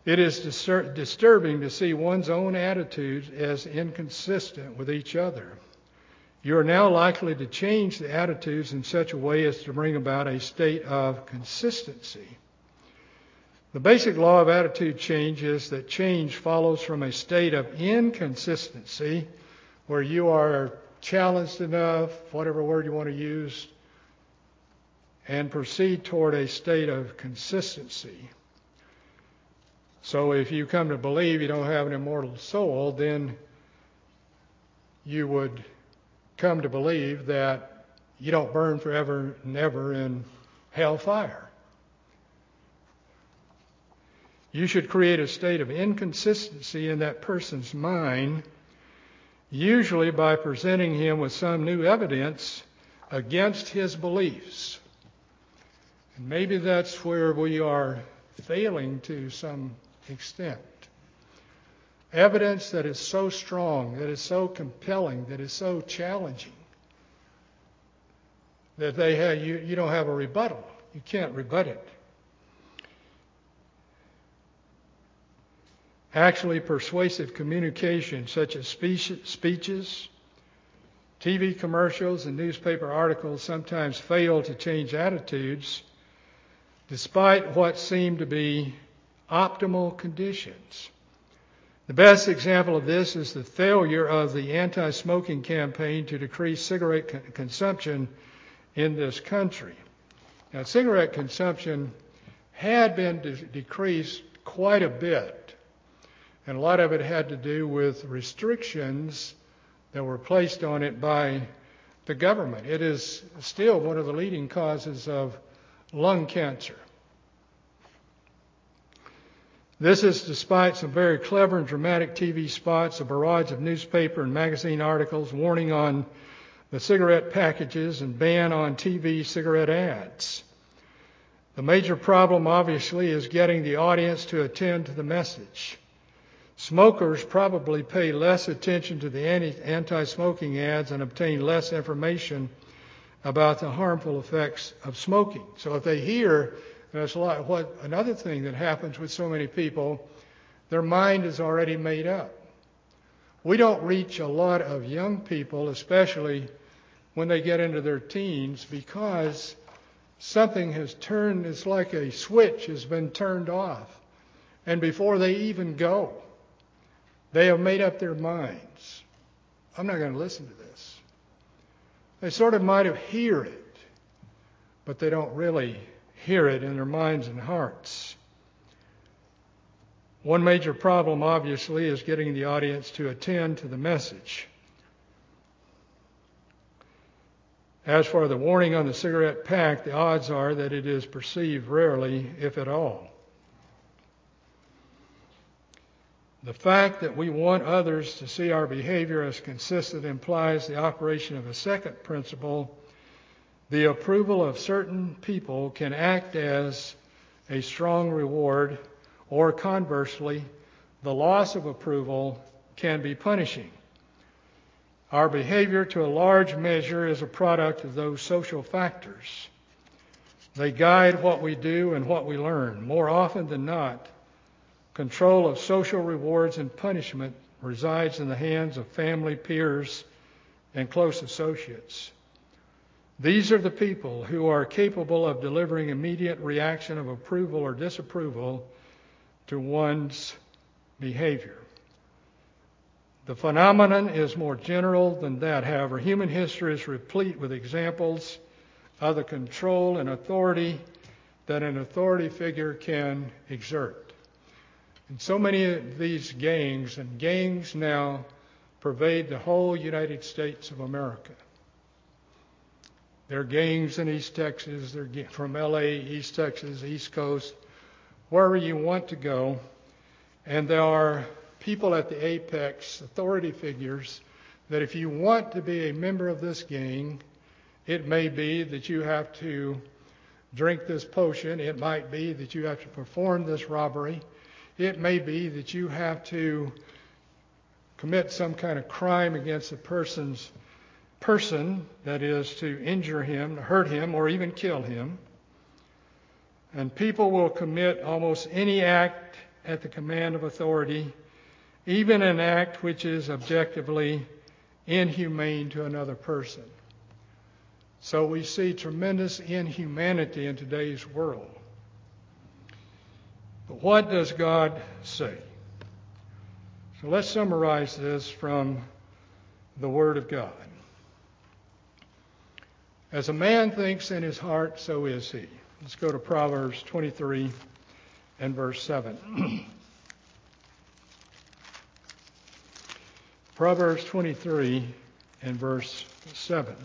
It is distur- disturbing to see one's own attitudes as inconsistent with each other. You are now likely to change the attitudes in such a way as to bring about a state of consistency. The basic law of attitude change is that change follows from a state of inconsistency, where you are challenged enough, whatever word you want to use, and proceed toward a state of consistency. So if you come to believe you don't have an immortal soul, then you would come to believe that you don't burn forever and ever in hellfire. You should create a state of inconsistency in that person's mind, usually by presenting him with some new evidence against his beliefs. And maybe that's where we are failing to some extent. Evidence that is so strong, that is so compelling, that is so challenging, that they have, you, you don't have a rebuttal. You can't rebut it. Actually, persuasive communication, such as speech, speeches, T V commercials, and newspaper articles, sometimes fail to change attitudes despite what seem to be optimal conditions. The best example of this is the failure of the anti-smoking campaign to decrease cigarette con- consumption in this country. Now, cigarette consumption had been de- decreased quite a bit, and a lot of it had to do with restrictions that were placed on it by the government. It is still one of the leading causes of lung cancer. This is despite some very clever and dramatic T V spots, a barrage of newspaper and magazine articles warning on the cigarette packages and ban on T V cigarette ads. The major problem, obviously, is getting the audience to attend to the message. Smokers probably pay less attention to the anti-smoking ads and obtain less information about the harmful effects of smoking. So if they hear, that's a lot, what another thing that happens with so many people, their mind is already made up. We don't reach a lot of young people, especially when they get into their teens, because something has turned, it's like a switch has been turned off. And before they even go, they have made up their minds. I'm not going to listen to this. They sort of might have hear it, but they don't really hear it in their minds and hearts. One major problem, obviously, is getting the audience to attend to the message. As for the warning on the cigarette pack, the odds are that it is perceived rarely, if at all. The fact that we want others to see our behavior as consistent implies the operation of a second principle. The approval of certain people can act as a strong reward, or conversely, the loss of approval can be punishing. Our behavior, to a large measure, is a product of those social factors. They guide what we do and what we learn. More often than not, control of social rewards and punishment resides in the hands of family, peers, and close associates. These are the people who are capable of delivering immediate reaction of approval or disapproval to one's behavior. The phenomenon is more general than that. However, human history is replete with examples of the control and authority that an authority figure can exert. And so many of these gangs, and gangs now pervade the whole United States of America. There are gangs in East Texas, they're from L A, East Texas, East Coast, wherever you want to go. And there are people at the apex, authority figures, that if you want to be a member of this gang, it may be that you have to drink this potion. It might be that you have to perform this robbery. It may be that you have to commit some kind of crime against a person's person, that is, to injure him, to hurt him, or even kill him. And people will commit almost any act at the command of authority, even an act which is objectively inhumane to another person. So we see tremendous inhumanity in today's world. But what does God say? So let's summarize this from the Word of God. As a man thinks in his heart, so is he. Let's go to Proverbs twenty-three and verse seven. Proverbs twenty-three and verse seven.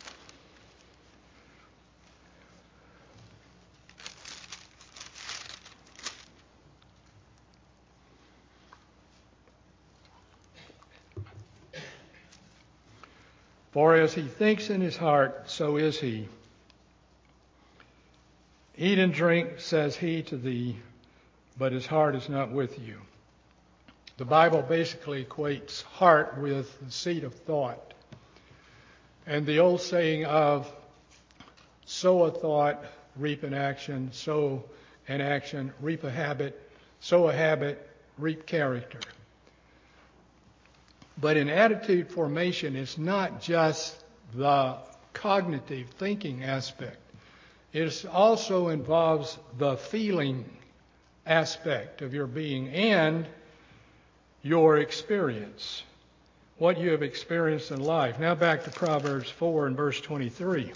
For as he thinks in his heart, so is he. Eat and drink, says he to thee, but his heart is not with you. The Bible basically equates heart with the seat of thought. And the old saying of sow a thought, reap an action, sow an action, reap a habit, sow a habit, reap character. But in attitude formation, it's not just the cognitive thinking aspect. It also involves the feeling aspect of your being and your experience, what you have experienced in life. Now back to Proverbs four and verse twenty-three.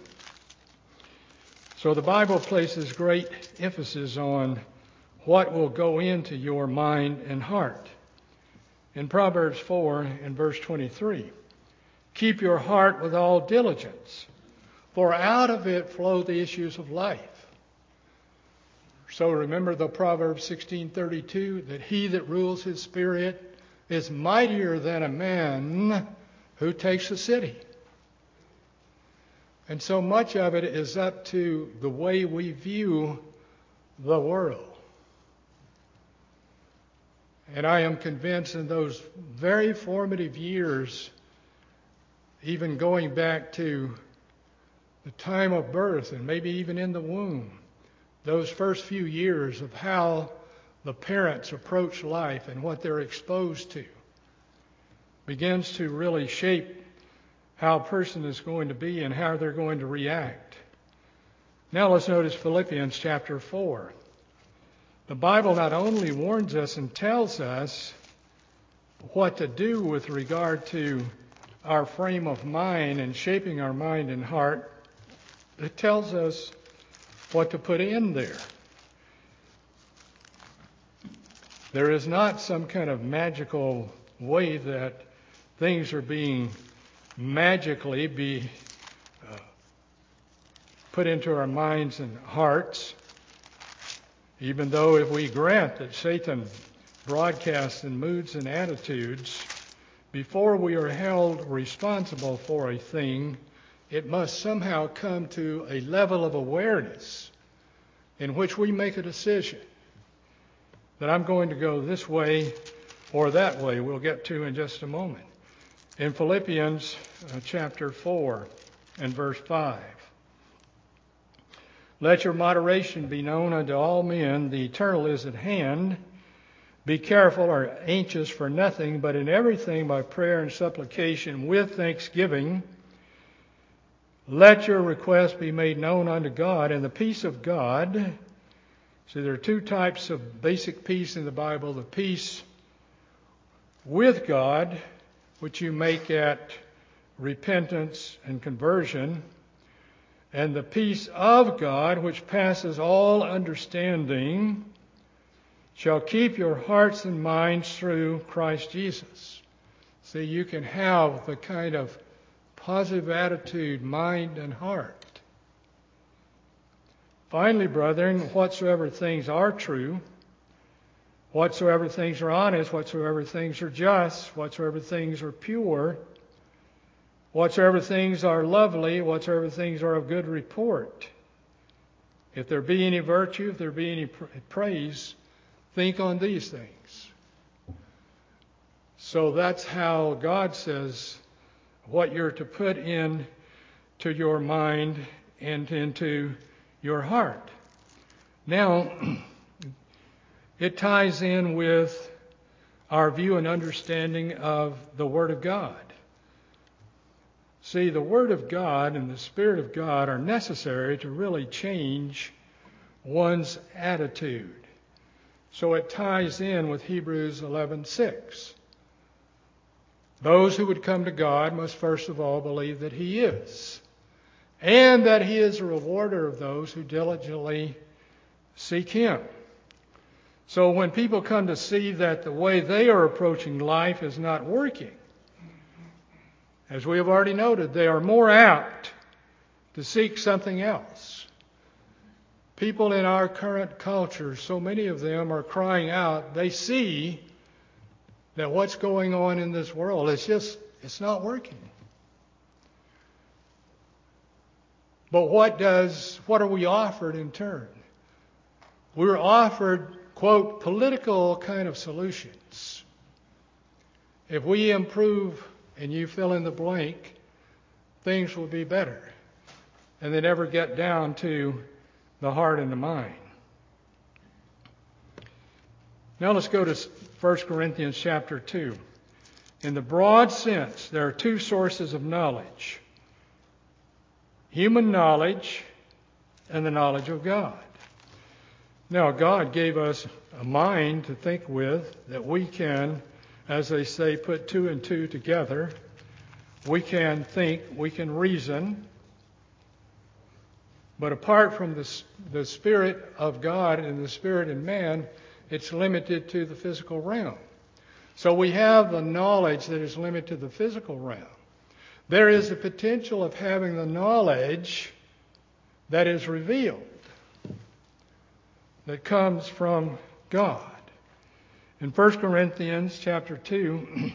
So the Bible places great emphasis on what will go into your mind and heart. In Proverbs four and verse twenty-three, keep your heart with all diligence, for out of it flow the issues of life. So remember the Proverbs sixteen thirty-two, that he that rules his spirit is mightier than a man who takes a city. And so much of it is up to the way we view the world. And I am convinced in those very formative years, even going back to the time of birth and maybe even in the womb, those first few years of how the parents approach life and what they're exposed to begins to really shape how a person is going to be and how they're going to react. Now let's notice Philippians chapter four. The Bible not only warns us and tells us what to do with regard to our frame of mind and shaping our mind and heart, it tells us what to put in there. There is not some kind of magical way that things are being magically be uh, put into our minds and hearts. Even though if we grant that Satan broadcasts in moods and attitudes, before we are held responsible for a thing, it must somehow come to a level of awareness in which we make a decision that I'm going to go this way or that way. We'll get to in just a moment. In Philippians uh, chapter four and verse five. Let your moderation be known unto all men. The eternal is at hand. Be careful or anxious for nothing, but in everything by prayer and supplication with thanksgiving. Let your requests be made known unto God, and the peace of God. See, there are two types of basic peace in the Bible. The peace with God, which you make at repentance and conversion, and the peace of God, which passes all understanding, shall keep your hearts and minds through Christ Jesus. See, you can have the kind of positive attitude, mind and heart. Finally, brethren, whatsoever things are true, whatsoever things are honest, whatsoever things are just, whatsoever things are pure, whatsoever things are lovely, whatsoever things are of good report. If there be any virtue, if there be any praise, think on these things. So that's how God says what you're to put in to your mind and into your heart. Now, It ties in with our view and understanding of the Word of God. See, the Word of God and the Spirit of God are necessary to really change one's attitude. So it ties in with Hebrews eleven six. Those who would come to God must first of all believe that He is, and that He is a rewarder of those who diligently seek Him. So when people come to see that the way they are approaching life is not working, as we have already noted, they are more apt to seek something else. People in our current culture, so many of them are crying out. They see that what's going on in this world, it's just, it's not working. But what does, what are we offered in turn? We're offered, quote, political kind of solutions. If we improve, and you fill in the blank, things will be better. And they never get down to the heart and the mind. Now let's go to First Corinthians chapter two. In the broad sense, there are two sources of knowledge: human knowledge and the knowledge of God. Now, God gave us a mind to think with that we can, as they say, put two and two together. We can think, we can reason. But apart from the, the Spirit of God and the Spirit in man, it's limited to the physical realm. So we have the knowledge that is limited to the physical realm. There is the potential of having the knowledge that is revealed, that comes from God. In First Corinthians chapter two,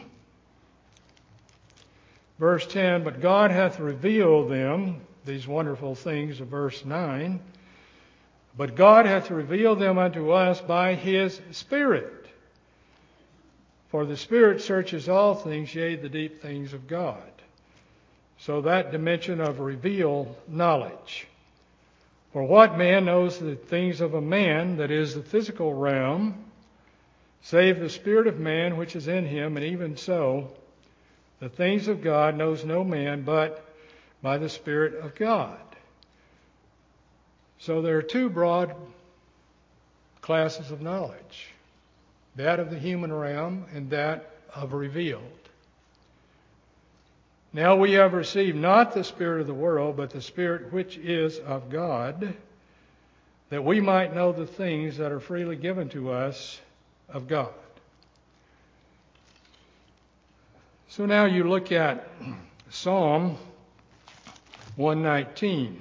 verse ten, but God hath revealed them, these wonderful things of verse nine, but God hath revealed them unto us by His Spirit. For the Spirit searches all things, yea, the deep things of God. So that dimension of revealed knowledge. For what man knows the things of a man, that is the physical realm, save the spirit of man which is in him, and even so, the things of God knows no man but by the Spirit of God. So there are two broad classes of knowledge: that of the human realm and that of revealed. Now we have received not the spirit of the world, but the Spirit which is of God, that we might know the things that are freely given to us of God. So now you look at Psalm one nineteen.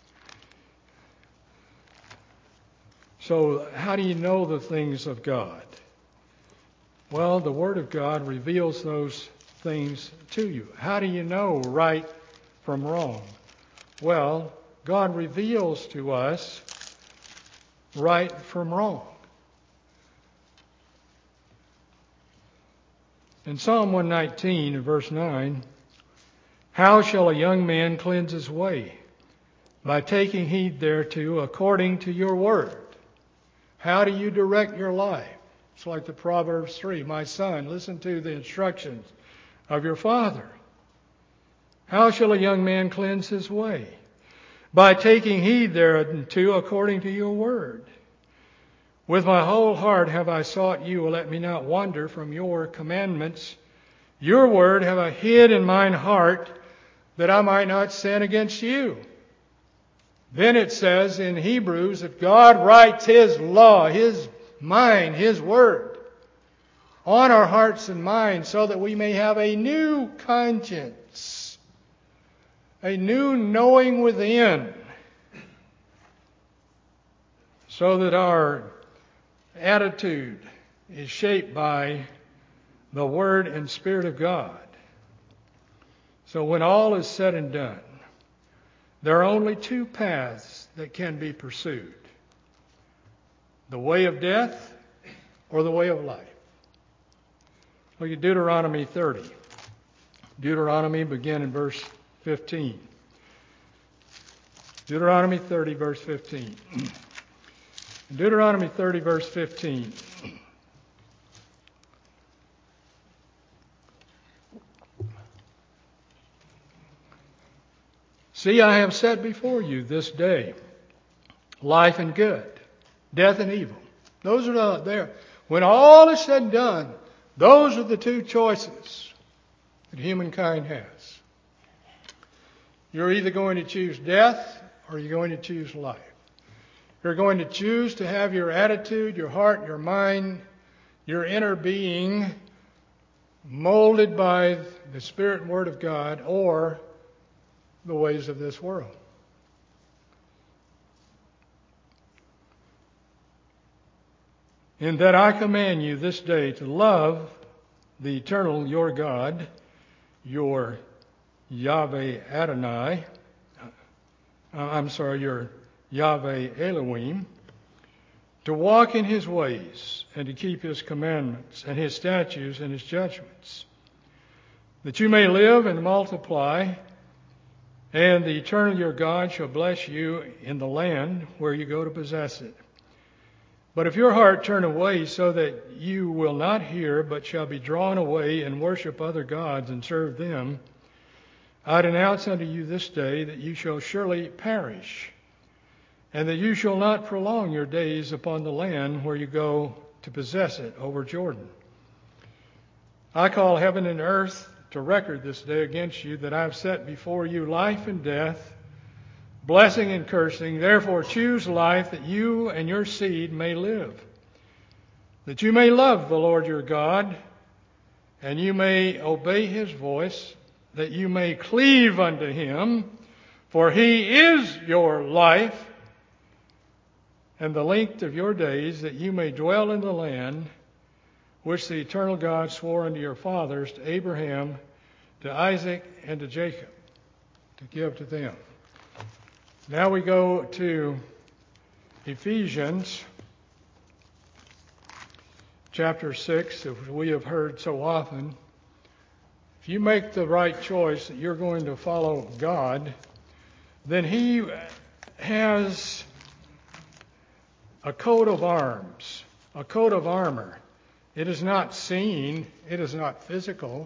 So how do you know the things of God? Well, the Word of God reveals those things to you. How do you know right from wrong? Well, God reveals to us right from wrong. In Psalm one nineteen, verse nine, how shall a young man cleanse his way? By taking heed thereto according to your word. How do you direct your life? It's like the Proverbs three, my son, listen to the instructions of your father. How shall a young man cleanse his way? By taking heed thereunto according to your word. With my whole heart have I sought you, let me not wander from your commandments. Your word have I hid in mine heart, that I might not sin against you. Then it says in Hebrews that God writes His law, His mind, His word on our hearts and minds so that we may have a new conscience, a new knowing within, so that our attitude is shaped by the Word and Spirit of God. So when all is said and done, there are only two paths that can be pursued: the way of death or the way of life. Look at Deuteronomy thirty. Deuteronomy, begin in verse fifteen. Deuteronomy thirty, verse fifteen. Deuteronomy thirty, verse fifteen. See, I have set before you this day life and good, death and evil. Those are the, there. When all is said and done, those are the two choices that humankind has. You're either going to choose death or you're going to choose life. You're going to choose to have your attitude, your heart, your mind, your inner being molded by the Spirit and Word of God, or the ways of this world. In that I command you this day to love the eternal your God, your Yahweh Adonai, I'm sorry, your Yahweh Elohim, to walk in his ways and to keep his commandments and his statutes and his judgments, that you may live and multiply, and the eternal your God shall bless you in the land where you go to possess it. But if your heart turn away so that you will not hear, but shall be drawn away and worship other gods and serve them, I denounce unto you this day that you shall surely perish, and that you shall not prolong your days upon the land where you go to possess it over Jordan. I call heaven and earth to record this day against you, that I have set before you life and death, blessing and cursing. Therefore choose life, that you and your seed may live, that you may love the Lord your God, and you may obey his voice, that you may cleave unto him, for he is your life and the length of your days, that you may dwell in the land which the eternal God swore unto your fathers, to Abraham, to Isaac, and to Jacob, to give to them. Now we go to Ephesians chapter six, as we have heard so often. If you make the right choice that you're going to follow God, then he has a coat of arms, a coat of armor. It is not seen, it is not physical,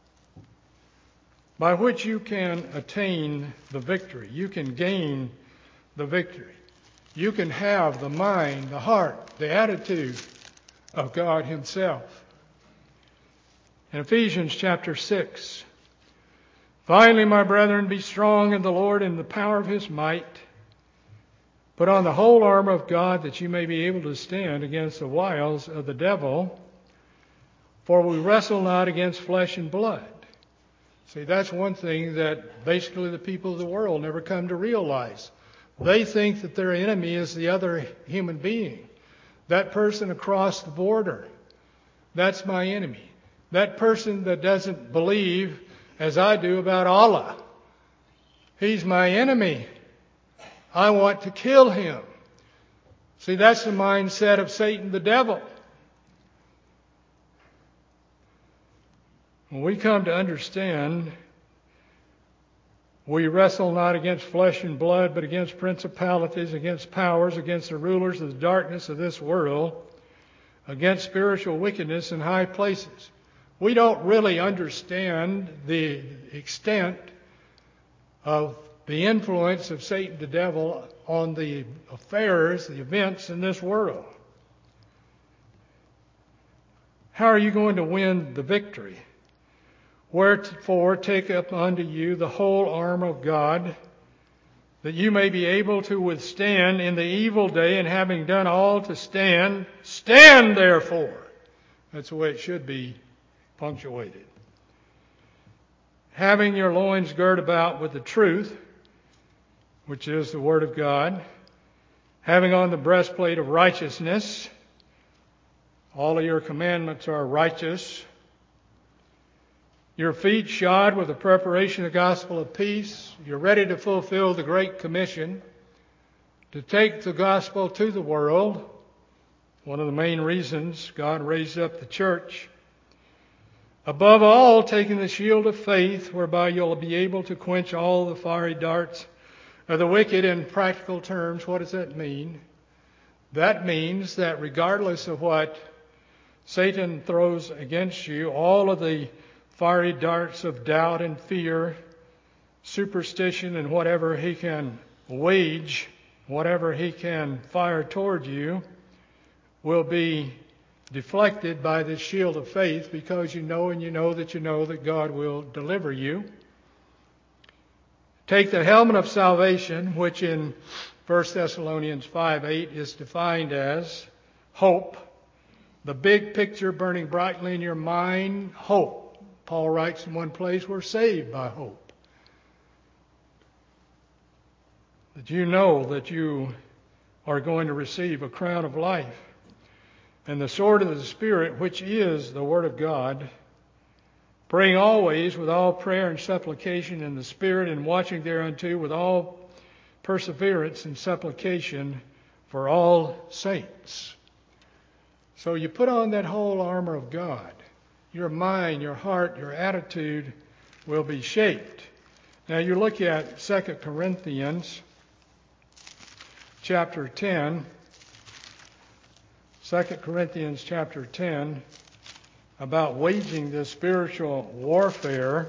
by which you can attain the victory. You can gain the victory. You can have the mind, the heart, the attitude of God himself. In Ephesians chapter six, finally, my brethren, be strong in the Lord and the power of his might. Put on the whole armor of God, that you may be able to stand against the wiles of the devil. For we wrestle not against flesh and blood. See, that's one thing that basically the people of the world never come to realize. They think that their enemy is the other human being. That person across the border, that's my enemy. That person that doesn't believe as I do about Allah, he's my enemy. I want to kill him. See, that's the mindset of Satan, the devil. When we come to understand, we wrestle not against flesh and blood, but against principalities, against powers, against the rulers of the darkness of this world, against spiritual wickedness in high places. We don't really understand the extent of the influence of Satan the devil on the affairs, the events in this world. How are you going to win the victory? Wherefore take up unto you the whole armor of God, that you may be able to withstand in the evil day, and having done all to stand, stand therefore. That's the way it should be punctuated. Having your loins girt about with the truth, which is the Word of God, having on the breastplate of righteousness. All of your commandments are righteous. Your feet shod with the preparation of the gospel of peace. You're ready to fulfill the Great Commission, to take the gospel to the world. One of the main reasons God raised up the church. Above all, taking the shield of faith, whereby you'll be able to quench all the fiery darts of the wicked. In practical terms, what does that mean? That means that regardless of what Satan throws against you, all of the fiery darts of doubt and fear, superstition, and whatever he can wage, whatever he can fire toward you, will be deflected by the shield of faith, because you know and you know that you know that God will deliver you. Take the helmet of salvation, which in First Thessalonians five eight is defined as hope. The big picture burning brightly in your mind, hope. Paul writes in one place, we're saved by hope. That you know that you are going to receive a crown of life. And the sword of the Spirit, which is the Word of God, praying always with all prayer and supplication in the Spirit, and watching thereunto with all perseverance and supplication for all saints. So you put on that whole armor of God. Your mind, your heart, your attitude will be shaped. Now you look at Second Corinthians chapter ten. Second Corinthians chapter ten, about waging this spiritual warfare.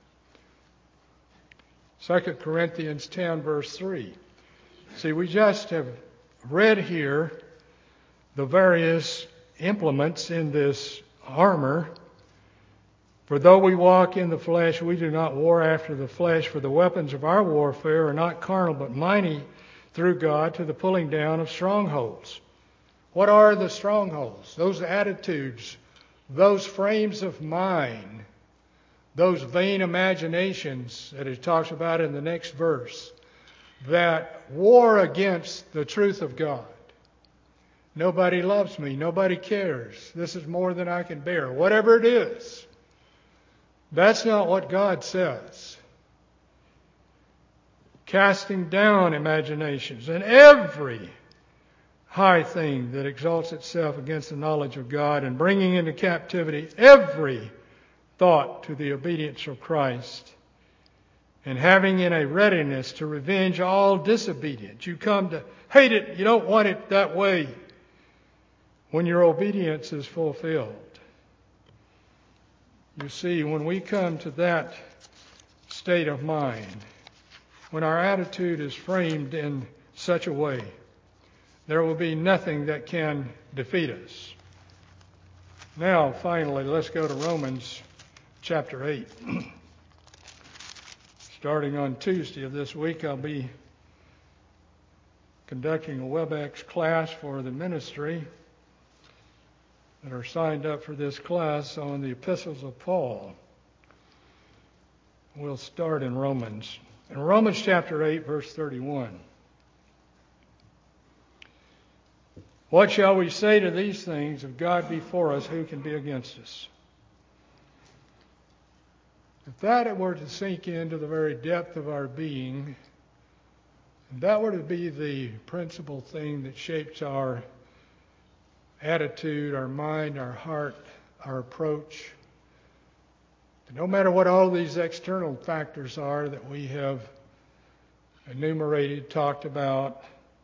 Second Corinthians ten, verse three. See, we just have read here the various implements in this armor. For though we walk in the flesh, we do not war after the flesh, for the weapons of our warfare are not carnal, but mighty through God to the pulling down of strongholds. What are the strongholds? Those attitudes, those frames of mind, those vain imaginations that it talks about in the next verse, that war against the truth of God. Nobody loves me. Nobody cares. This is more than I can bear. Whatever it is. That's not what God says. Casting down imaginations and every high thing that exalts itself against the knowledge of God, and bringing into captivity every thought to the obedience of Christ, and having in a readiness to revenge all disobedience. You come to hate it. You don't want it that way when your obedience is fulfilled. You see, when we come to that state of mind, when our attitude is framed in such a way, there will be nothing that can defeat us. Now, finally, let's go to Romans chapter eight. Starting on Tuesday of this week, I'll be conducting a WebEx class for the ministry that are signed up for this class on the epistles of Paul. We'll start in Romans. In Romans chapter eight, verse thirty-one. What shall we say to these things? If God be for us, who can be against us? If that were to sink into the very depth of our being, if that were to be the principal thing that shapes our attitude, our mind, our heart, our approach, no matter what all these external factors are that we have enumerated, talked about,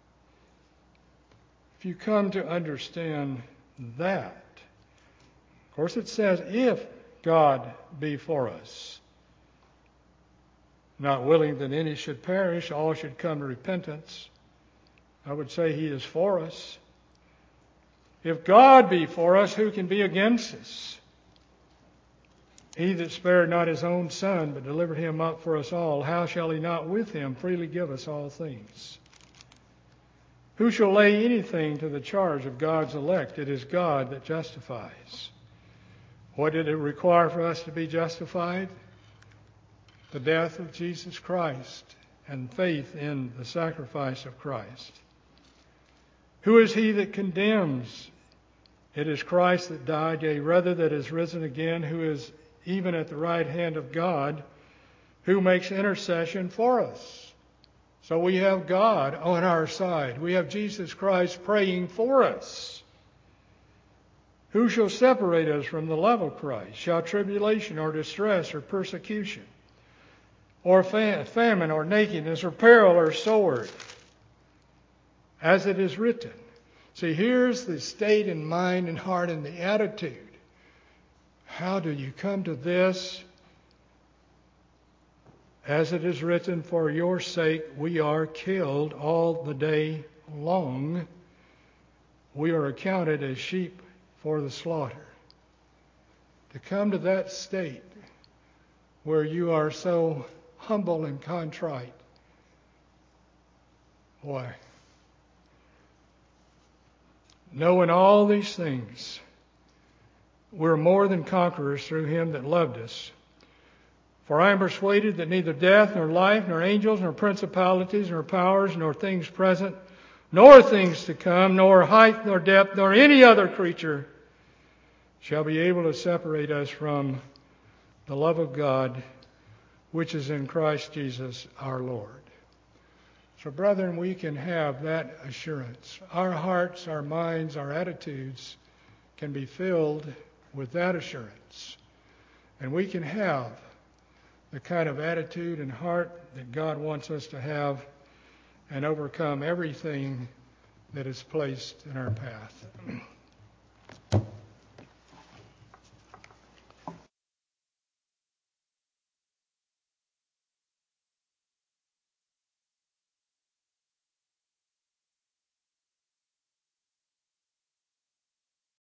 if you come to understand that, of course it says, if God be for us, not willing that any should perish, all should come to repentance. I would say He is for us. If God be for us, who can be against us? He that spared not His own Son, but delivered Him up for us all, how shall He not with Him freely give us all things? Who shall lay anything to the charge of God's elect? It is God that justifies. What did it require for us to be justified? The death of Jesus Christ and faith in the sacrifice of Christ. Who is he that condemns? It is Christ that died, yea, rather that is risen again, who is even at the right hand of God, who makes intercession for us. So we have God on our side. We have Jesus Christ praying for us. Who shall separate us from the love of Christ? Shall tribulation or distress or persecution or fam- famine or nakedness or peril or sword? As it is written, See, here's the state in mind and heart and the attitude. How do you come to this? As it is written, for your sake we are killed all the day long. We are accounted as sheep for the slaughter. To come to that state where you are so humble and contrite. Boy. Knowing all these things, we're more than conquerors through him that loved us. For I am persuaded that neither death, nor life, nor angels, nor principalities, nor powers, nor things present, nor things to come, nor height, nor depth, nor any other creature shall be able to separate us from the love of God, which is in Christ Jesus our Lord. So, brethren, we can have that assurance. Our hearts, our minds, our attitudes can be filled with that assurance. And we can have the kind of attitude and heart that God wants us to have and overcome everything that is placed in our path.